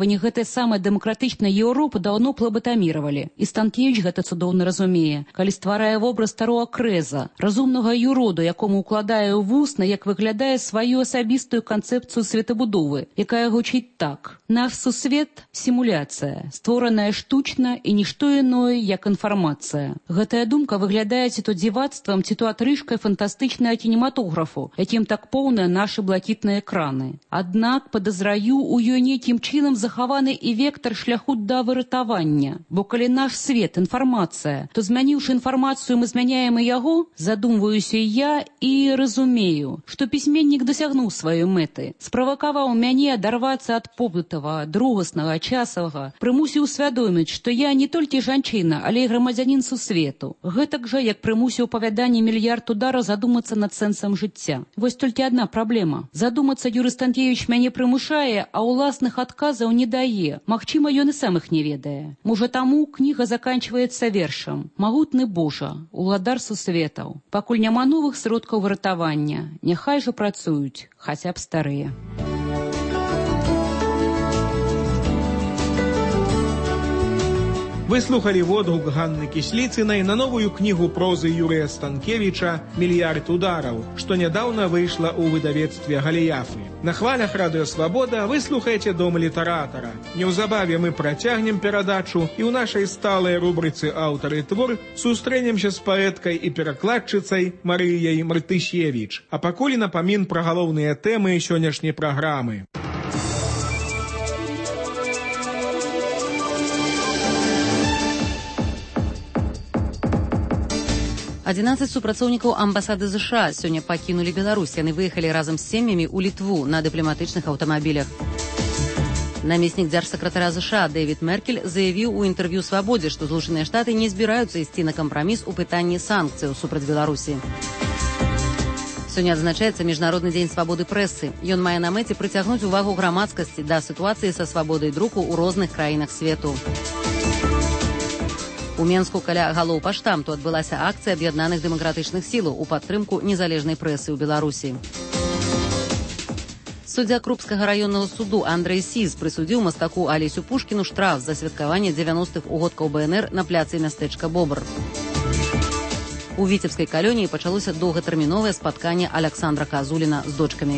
выстраиванні гэтай самай дэмакратычнай Еўропы даўно плабатаміравалі. І Станкевіч гэта цудоўна разумее, калі стварае вобраз старого крэза, разумнага юроду, якому укладае ў вусна, як выглядае сваю асабістую канцэпцыю светабудовы, якая гучыць так. Наш сусвет – сімуляцыя, створаная штучна і нішто іное, як інфармацыя. Гэтая думка выглядае ці то дзівацтвам, ці то атрышкай фантастычнага кінематографу, якім так поўныя нашы блакітныя экраны. Аднак, падазраю, у ёй нейкім чынам захаваны і вектар шляху да выратавання. Бо калі наш свет – інфармацыя, то змяніўшы інфармацыю, мы змяняем і яго, задумваюся і я і разумею, што пісьменнік дасягнуў сваёй мэты, справакаваў мяне адарвацца ад побытава, другаснага, часавага, прымусіў усвядоміць, што я не толькі жанчына, але і грамадзянін сусвету. Гэтак жа, як прымусіў павяданне «Мільярд удара» задумацца над сэнсам жыцця. Вось толькі адна праблема. Задумацца Юрый Станкевіч мяне прымушае, а ўласных адказаў не дае. Магчыма, ён і сам іх не ведае. Можа, таму кніга заканчваецца вершам. «Магутны Божа, уладар сусветаў, пакуль няма новых сродкаў выратавання, няхай жа працуюць, хаця б старыя». Вы слухали водгук Ганны Кісліцынай на новую кнігу прозы Юрыя Станкевіча «Мільярд удараў», што нядаўна выйшла ў выдавецтве «Галіяфы». На хвалях Радыё Свабода вы слухаеце «Дом літаратара». Неўзабаве мы працягнем перадачу і ў нашай сталай рубрыцы «Аўтар і твор» сустрэнемся з паэткай і перакладчыцай Марыяй Мартысевіч. А пакуль напамін пра галоўныя тэмы сённяшняй праграмы. 11 супрацоўнікаў амбасады ЗША сёння пакінулі Беларусь. Яны выехалі разам з сем'ямі ў Літву на дыпламатычных аўтамабілях. Намеснік дзяржсакратара ЗША Дэвід Меркель заявіў у інтэрв'ю «Свабодзе», што Злучаныя Штаты не збіраюцца ісці на кампраміс у пытанні санкцыяў супраць Беларусі. Сёння адзначаецца Міжнародны дзень свабоды прэсы. Ён мае на мэце прыцягнуць увагу грамадскасці да сітуацыі са свабодай друку ў розных краінах свету. У Менску каля галоў паштамту адбылася акцыя аб'яднаных дэмакратычных сілаў у падтрымку незалежнай прэсы ў Беларусі. Суддзя Крупскага раённага суду Андрэй Сіз прысудзіў мастаку Алесю Пушкіну штраф за святкаванне 90-х угодкаў БНР на пляцы мястэчка Бобр. У Віцебскай калоніі пачалося доўгатэрміновае спатканне Аляксандра Казуліна з дочкамі.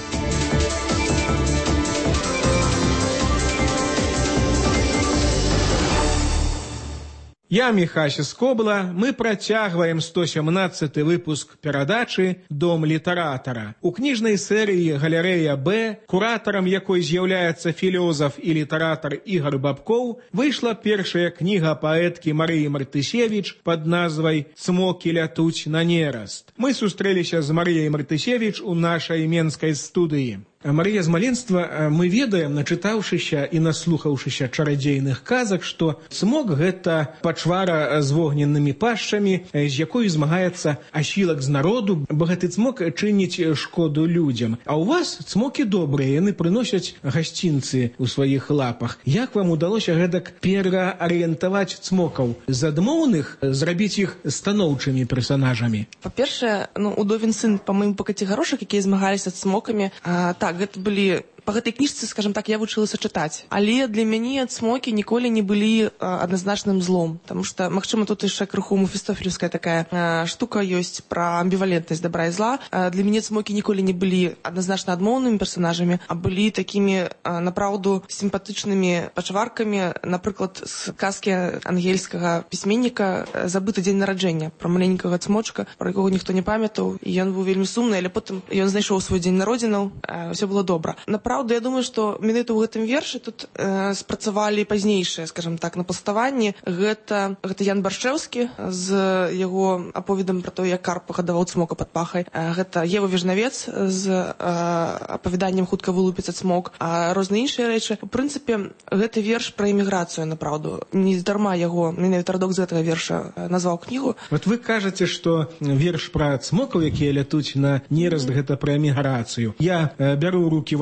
Я Міхась Скобла, мы працягваем 117 выпуск перадачы «Дом літаратара». У кніжнай серыі «Галерэя Б», куратарам якой з'яўляецца філёзаф і літаратар Ігар Бабкоў, выйшла першая кніга паэткі Марыі Мартысевіч пад назвай «Цмокі лятуць на нераст». Мы сустрэліся з Марыяй Мартысевіч у нашай менскай студыі. Марыя, з маленства мы ведаем, начытаўшыся і наслухаўшыся чарадзейных казак, што цмок – гэта пачвара з вогненнымі пашчамі, з якой змагаецца асілак з народу, бо гэты цмок чыніць шкоду людзям. А ў вас цмокі добрыя, яны прыносяць гасцінцы ў сваіх лапах. Як вам удалося гэтак пераарыентаваць цмокаў? З адмоўных зрабіць іх станоўчымі персанажамі? Па-першае, удовен сын, па-моему, па кацігарошак, якія змагаліся з цмокамі. Так, гэта былі... Па гэтай кніжцы, скажем так, я вучылася чытаць. Але для мяне цмокі ніколі не былі адназначным злом. Таму што, магчыма, тут яшчэ крыху мефістофелевская такая штука ёсць пра амбівалентнасць добра і зла. Для мяне цмокі ніколі не былі адназначна адмоўнымі персанажамі, а былі такімі, напраўду, сімпатычнымі пачваркамі, напрыклад, з казкі ангельскага пісьменніка «Забыты дзень нараджэння», пра маленькага цмочка, пра якога ніхто не памятаў, і ён быў вельмі сумны, але потым ён знайшоў свой дзень народзінаў, ўсё было добра. Праўда, я думаю, што менавіта ў гэтым вершы тут спрацавалі пазнейшыя, скажем так, напаставанні. Гэта Ян Баршчэўскі з яго аповедам пра то, як карп гадаваў цмока пад пахай. Гэта Ева Вежнавец з апавяданнем «Хутка вылупіцца цмок», а розныя іншыя рэчы. У прынцыпе, гэты верш пра эміграцыю, напраўду. Нездарма яго, менавіта рэдактор з гэтага верша назваў кнігу. Вот вы кажаце, што верш пра цмокаў, якія лятуць на нераст, гэта пра эміграцыю. Я бяру ў рукі вашую кнігу,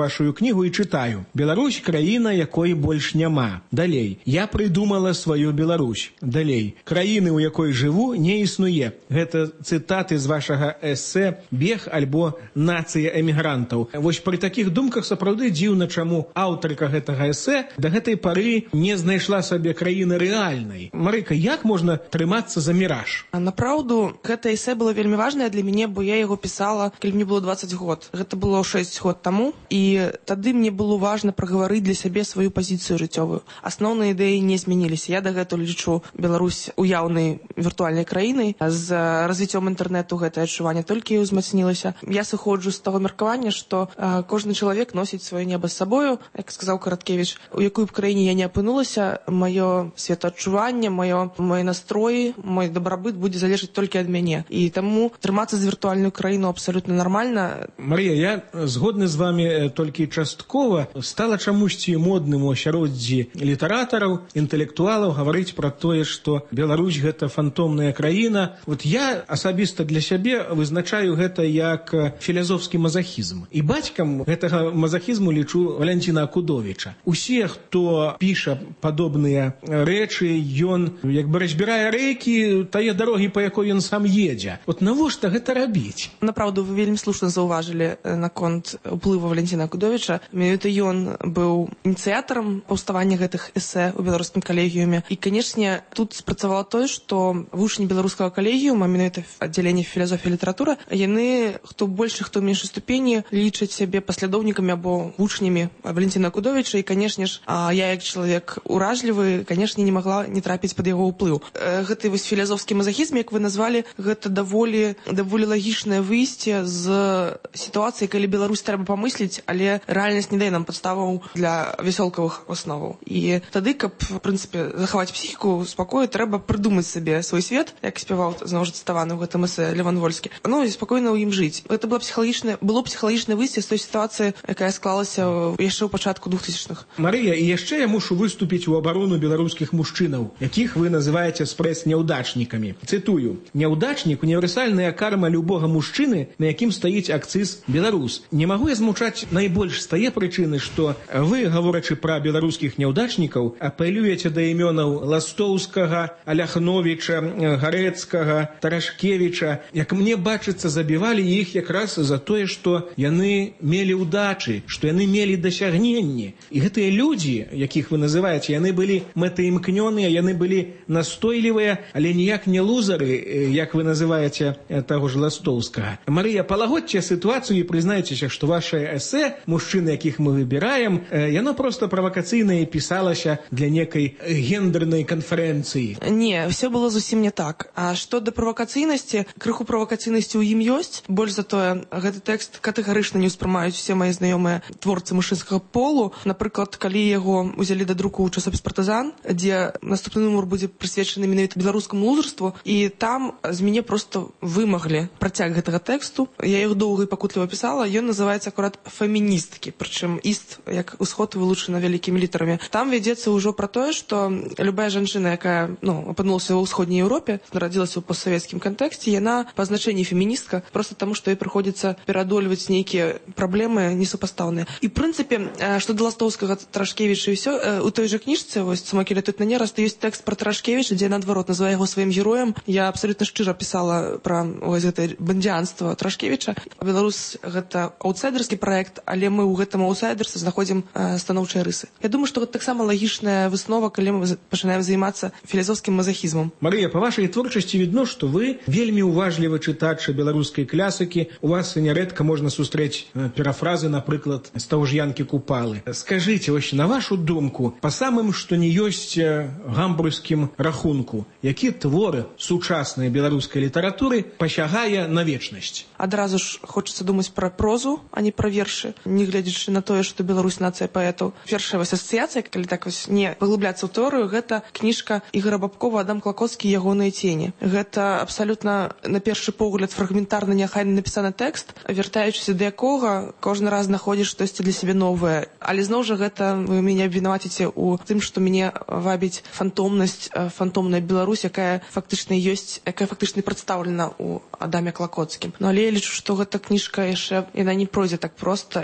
кнігу і чытаю. Беларусь – краіна, якой больш няма. Далей. Я прыдумала сваю Беларусь. Далей. Краіны, у якой жыву, не існуе. Гэта цытаты з вашага эсэ «Бег» альбо «Нацыя эмігрантаў». Вось пры такіх думках сапраўды дзіўна, чаму аўтарка гэтага эсэ да гэтай пары не знайшла сабе краіны рэальнай. Марыка, як можна трымацца за міраж? Напраўду, гэта эсэ было вельмі важнае для мяне, бо я яго пісала, калі мне было 20 год. Гэта было 6 год таму, і тады мне было важна прагаварыць для сябе сваю пазіцыю жыццёвую. Асноўныя ідэі не змяніліся. Я дагэтуль лічу Беларусь уяўнай віртуальнай краінай. З развіццём інтэрнэту гэтае адчуванне толькі узмацнілася. Я сыходжу з таго меркавання, што кожны чалавек носіць сваё неба з сабою, як сказаў Караткевіч, у якой б краіне я не апынулася, маё светаадчуванне, мой настрой, мой дабрабыт будзе залежаць толькі ад мяне. І таму трымацца за віртуальную краіну абсалютна нармальна. Марыя, я згодны з вами толькі часткова. Стала чамусьці модным у асяроддзі літаратараў, інтэлектуалаў гаварыць пра тое, што Беларусь гэта фантомная краіна. Вот я асабіста для сябе вызначаю гэта як філазофскі мазахізм. І бацькам гэтага мазахізму лічу Валянціна Акудовіча. Усе, хто піша падобныя рэчы, ён як бы разбірае рэйкі тае дарогі, па якой ён сам едзе. Вот навошта гэта рабіць? Напраўду, вы вельмі слушна заўважылі наконт уплыву Валянціна Акудовіча. Менавіта ён быў ініцыятарам паўставання гэтых эсэ ў беларускім калегіуме. І, канешне, тут спрацавала тое, што вучні беларускага калегіума, менавіта аддзяленне філазофіі і літаратура, яны, хто большы, хто меншай ступені, лічаць сябе паслядоўнікамі або вучнямі Валянціна Акудовіча. І, канешне ж, я як чалавек уражлівы, канешне, не магла не трапіць пад яго ўплыў. Гэты вось філазофскі мазахізм, як вы назвалі, гэта даволі лагічнае выйсце з сітуацыі, калі Беларусь трэба памысліць, але рэальнасць не дае нам падставаў для вясёлкавых основаў. І тады, каб, в прынцыпе, захаваць псіхіку спакою, трэба прыдумаць сабе свой свет, як спяваў, зноў жа цытаваны ў гэтым эсэ Леван Вольскі. Ну, і спакойна ў ім жыць. Гэта было псіхалагічнае выйсце з той сітуацыі, якая склалася яшчэ ў пачатку 2000-х. Марыя, і яшчэ я мушу выступіць у абарону беларускіх мужчынаў, якіх вы называеце спрэс-няўдачнікамі. Цытую. Няўдачнік – універсальная карма любога мужчыны, на якім стаіць акцыз беларус. Не магу я змучаць найбольш з тае прычыны, што вы, гаворачы пра беларускіх няўдачнікаў, апелюеце да імёнаў Ластоўскага, Аляхновіча, Гарэцкага, Тарашкевіча. Як мне бачыцца, забівалі іх якраз за тое, што яны мелі ўдачы, што яны мелі дасягненні. І гэтыя людзі, якіх вы называеце, яны былі мэтаімкнёныя, яны былі настойлівыя, але ніяк не лузары, як вы называеце таго ж Ластоўскага. Марыя, палагодзьце сітуацыю і прызнайцеся, што вашае эсэ, мужчыны, якіх мы выбіраем, яно проста правакацыйнае пісалася для некай гендернай канферэнцыі. Не, все было зусім не так. А што да правакацыйнасці, крыху правакацыйнасці ў ім ёсць. Больш за тое, гэты тэкст катэгарычна не ўспрымаюць усе мае знаёмыя творцы мужчынскага полу. Напрыклад, калі яго узялі да друку ў часопіс «Партызан», дзе наступны нумар будзе прысвечаны менавіта беларускаму лузарству, і там з мяне проста вымаглі працяг гэтага тэксту. Я іх доўга і пакутліва пісала. Ён называецца акурат «Феміністкі», прычым «іст» як усход вылучана вялікімі літарамі. Там вядзецца ўжо пра тое, што любая жанчына, якая апынулася ва ўсходняй Еўропе, нарадзілася ў постсавецкім кантэксце, яна па значэнні феміністка, проста таму, што ёй прыходзіцца пераадольваць нейкія праблемы несупастаўныя. І, в прынцыпе, што да Ластоўскага, Тарашкевіча і ўсё, у той жа кніжцы, вось «Цмокі летуць на нераст», ёсць тэкст пра Тарашкевіча, дзе наадварот называе яго сваім героем. Я абсалютна шчыра пісала пра гэтае бандзіанства Тарашкевіча. Беларус — гэта аўтсайдерскі праект, але мы ў гэтым аўтсайдерстве знаходзім станоўчыя рысы. Я думаю, што гэта таксама лагічная выснова, калі мы пачынаем займацца філазофскім мазахізмам. Марыя, па вашай творчасці відно, што вы вельмі уважлівы чытач беларускай класікі. У вас нярэдка можна сустрэць парафразы, напрыклад, з таго ж Янкі Купалы. Скажыце, вось на вашу думку, па самым, што не ёсць гамбургскім рахунку, які творы сучаснай беларускай літаратуры пасягае на вечнасць? Адразу ж хочацца думаць пра прозу, а не пра вершы, не гледзячы на тое, што Беларусь нацыя паэтаў. Першая вось асацыяцыя, калі так вось не паглыбляцца ў тэорыю, гэта кніжка Ігора Бабкова «Адам Клакоцкі і ягоныя цені». Гэта абсалютна, на першы погляд, фрагментарна няхайна напісаны тэкст, вяртаючыся да якога кожны раз знаходзіш штосьці для сябе новае. Але зноў жа гэта вы мяне абвінаваціце ў тым, што мяне вабіць фантомнасць, фантомная Беларусь, якая фактычна ёсць, якая фактычна прадстаўлена ў Адаме Клакоцкім. Ну, але я лічу, што гэта кніжка яшчэ, яна не пройдзе так проста. Пра яе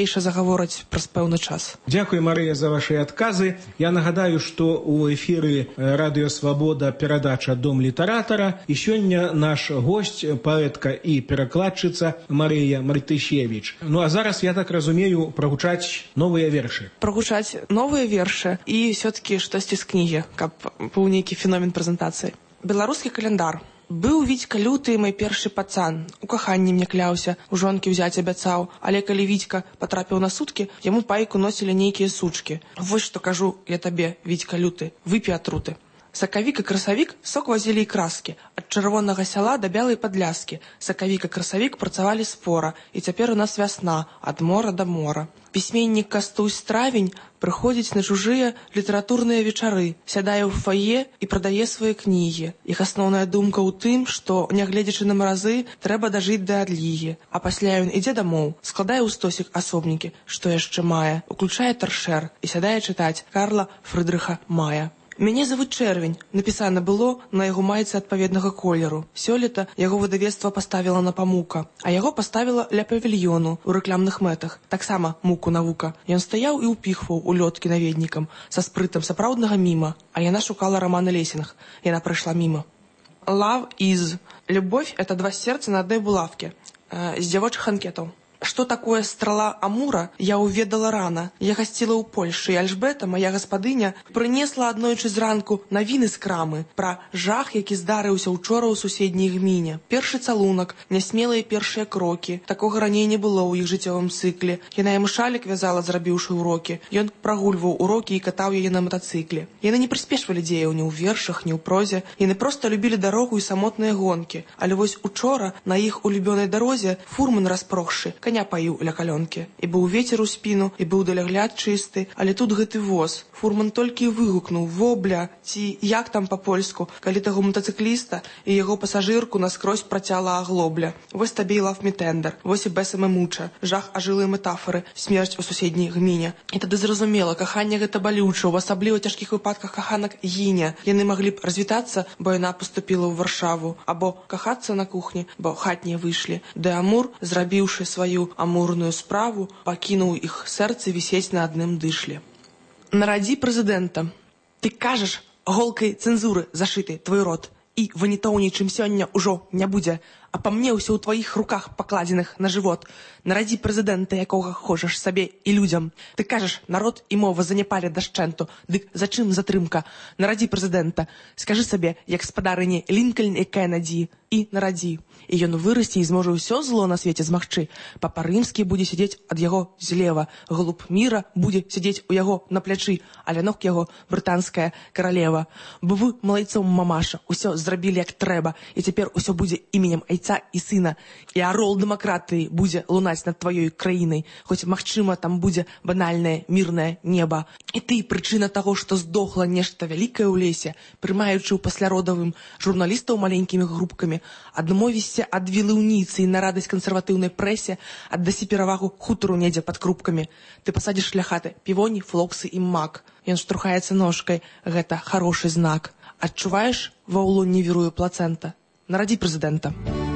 ранейша загавораць праз пэўны час. Дзякуй, Марыя, за ваши адказы. Я нагадаю, што у эфіры Радыё Свабода перадача «Дом літаратара». І сёння наш госць, паэтка і перакладчыца Марыя Мартышевіч. Ну а зараз, я так разумею, прагучаць новыя вершы. Прагучаць новыя вершы і все-таки штосьці з кнігі, каб быў нейкі феномен прэзентацыі. Беларускі календар. Быў Вітька люты, мой першы пацан. У каханні мне кляўся, у жонкі ўзяць абяцаў. Але калі Вітька патрапіў на суткі, яму пайку носілі нейкія сучкі. Вось што кажу я табе, Вітька люты, выпі атруты. Сакавік і красавік сок вазілі і краскі. Ад чырвонага сяла да бялай падляскі. Сакавік і красавік працавалі спора. І цяпер у нас вясна, ад мора да мора. Пісьменнік Кастусь Травень прыходзіць на чужыя літаратурныя вечары, сядае ў фае і прадае свае кнігі. Іх асноўная думка ў тым, што, нягледзячы на маразы, трэба дажыць да адлігі. А пасля ён ідзе дамоў, складае ў стосік асобнікі, што яшчэ мае, уключае таршэр і сядае чытаць Карла Фрыдрыха Мая. Мяне завуць Чэрвень, напісана было на яго майцы адпаведнага колеру. Сёлета яго выдавецтва паставіла на памука, а яго паставіла ля павільёну ў рэкламных мэтах. Таксама муку навука. Ён стаяў і ўпіхваў у лёд кінаведнікам са спрытам сапраўднага міма, а яна шукала рамана Лесінг. Яна прайшла міма. Love is. Любовь — это два сердца на одной булавке. З дзявочых анкетаў. Что такое страла Амура, я уведала рано. Я гасціла ў Польшы, і Альжбета, моя гаспадыня, прынесла аднойчы зранку навіны з крамы пра жах, які здарыўся учора ў суседняй гміне. Першы цалунак, нясмелыя першыя крокі. Такога раней не было ў іх жыццёвым цыкле. Яна яму шалік вязала, зрабіўшы ўрокі. Ён прагульваў урокі і катаў яе на матацыкле. Яны не прыспешвалі дзеяў ні ў вершах, ні ў прозе. Яны проста любілі дарогу і самотныя гонкі. Але вось учора на іх улюбёнай дарозе фурман распрохшы коня паіў ля калёнкі. І быў вецер у спіну, і быў далягляд чысты, але тут гэты воз. Фурман толькі выгукнуў: «Вобля!» ці «Як там па-польску?», калі таго матацыкліста і яго пасажырку наскрозь працяла аглобля. Вось табе і лав-мі-тендер, вось і бэсаме муча, жах ажылыя метафоры, смерць у суседняй гміне. І тады зразумела, каханне гэта балюча, у асабліва цяжкіх выпадках каханак гіне. Яны маглі б развітацца, бо яна паступіла ў Варшаву, або кахацца на кухні, бо хатнія выйшлі. Ды Амур, зрабіўшы сваю амурную справу, пакінуў іх сэрцы вісець на адным дышле. Нарадзі прэзідэнта. Ты кажаш, голкай цэнзуры зашыты твой рот, і ванітоўнічым сёння ўжо не будзе, а па мне ўсё ў тваіх руках пакладзеных на жывот. Нарадзі прэзідэнта, якога хочаш сабе і людзям. Ты кажаш, народ і мова заняпалі дашчэнту. Дык зачым затрымка? Нарадзі прэзідэнта. Скажы сабе, як спадарыні Лінкальн і Кеннеді, і нарадзі. І ён вырасце і зможа ўсё зло на свеце змагчы. Папа Рымскі будзе сядзець ад яго злева. Голуб міра будзе сядзець у яго на плячы, а ля ног яго брытанская каралева. Бо вы, малайцом мамаша, усё зрабілі як трэба, і цяпер усё будзе іменем айца і сына. І арол дэмакратыі будзе лунаць над тваёй краінай, хоць, магчыма, там будзе банальнае мірнае неба. І ты, прычына таго, што здохла нешта вялікае ў лесе, прымаючы ў пасляродавым журналістаў маленькімі групкамі, адмовісся ад вілыўніцы і на радасць кансерватыўнай прэсе, аддасі перавагу хутару недзе пад крупкамі. Ты пасадзіш ля хаты півоні, флоксы і мак. Ён штурхаецца ножкай. Гэта харошы знак. Адчуваеш, ва ўлонні віруе плацэнта? Нарадзі прэзідэнта.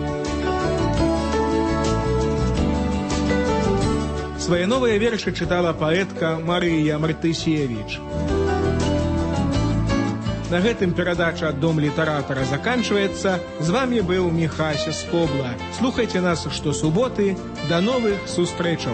Свае новыя вершы чытала паэтка Марыя Мартысевіч. На гэтым перадача «Дом літаратара» заканчваецца. З вамі быў Міхася Скобла. Слухайце нас штосуботы. Да новых сустрэчаў!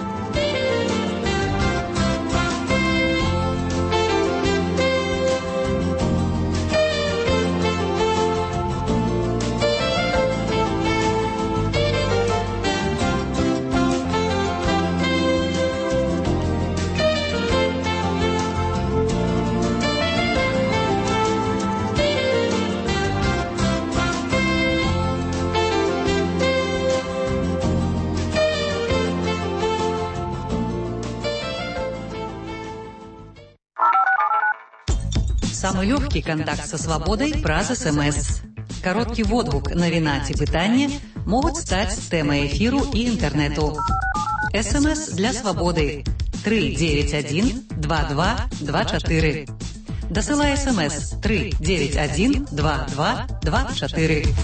Самый легкий контакт со свободой праз СМС. Короткий водгук, навіна ці пытанне могуць стаць тэмай эфіру і інтэрнэту. СМС для свободы 391 2224. Дасылай СМС 391 2224.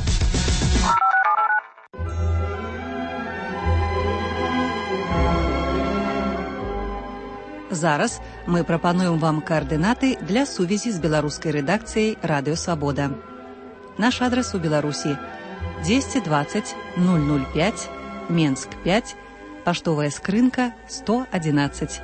Зараз мы прапануем вам координаты для сувязі з беларускай рэдакцыяй Радыё Свабода. Наш адрес у Беларусі 220 005, Менск 5, паштовая скрынка 111.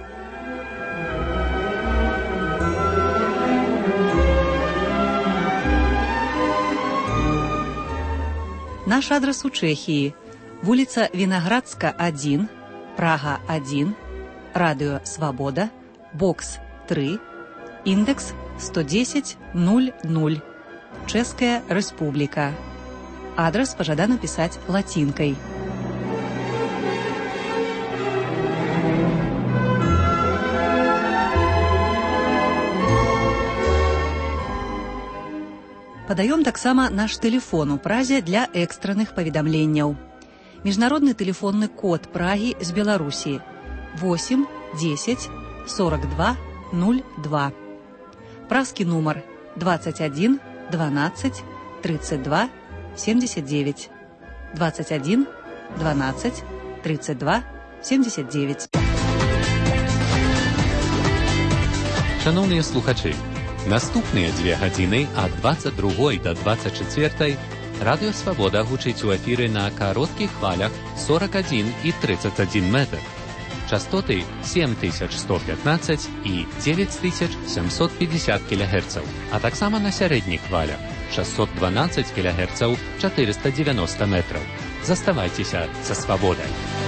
Наш адрес у Чэхіі. Вуліца Вінаградска, 1, Прага, 1, Радыё Свабода, бокс 3, індекс 110 00, Чэшская Рэспубліка. Адрес пажадана пісаць лацінкай. Падаём таксама наш тэлефон у Празе для экстранных паведамленняў. Міжнародны тэлефонны код Прагі з Беларусі 8 10 42 02. Празкі нумар 21 12 32 79. 21 12 32 79. Шановні слухачі, наступныя 2 гадзіны ад 22 до 24 Радыё Свабода гучыць у эфіры на кароткіх хвалях 41 і 31 метр. Частоты 7115 і 9750 кГц, а таксама на сярэдніх хвалях 612 кГц 490 метраў. Заставайцеся са свабодай.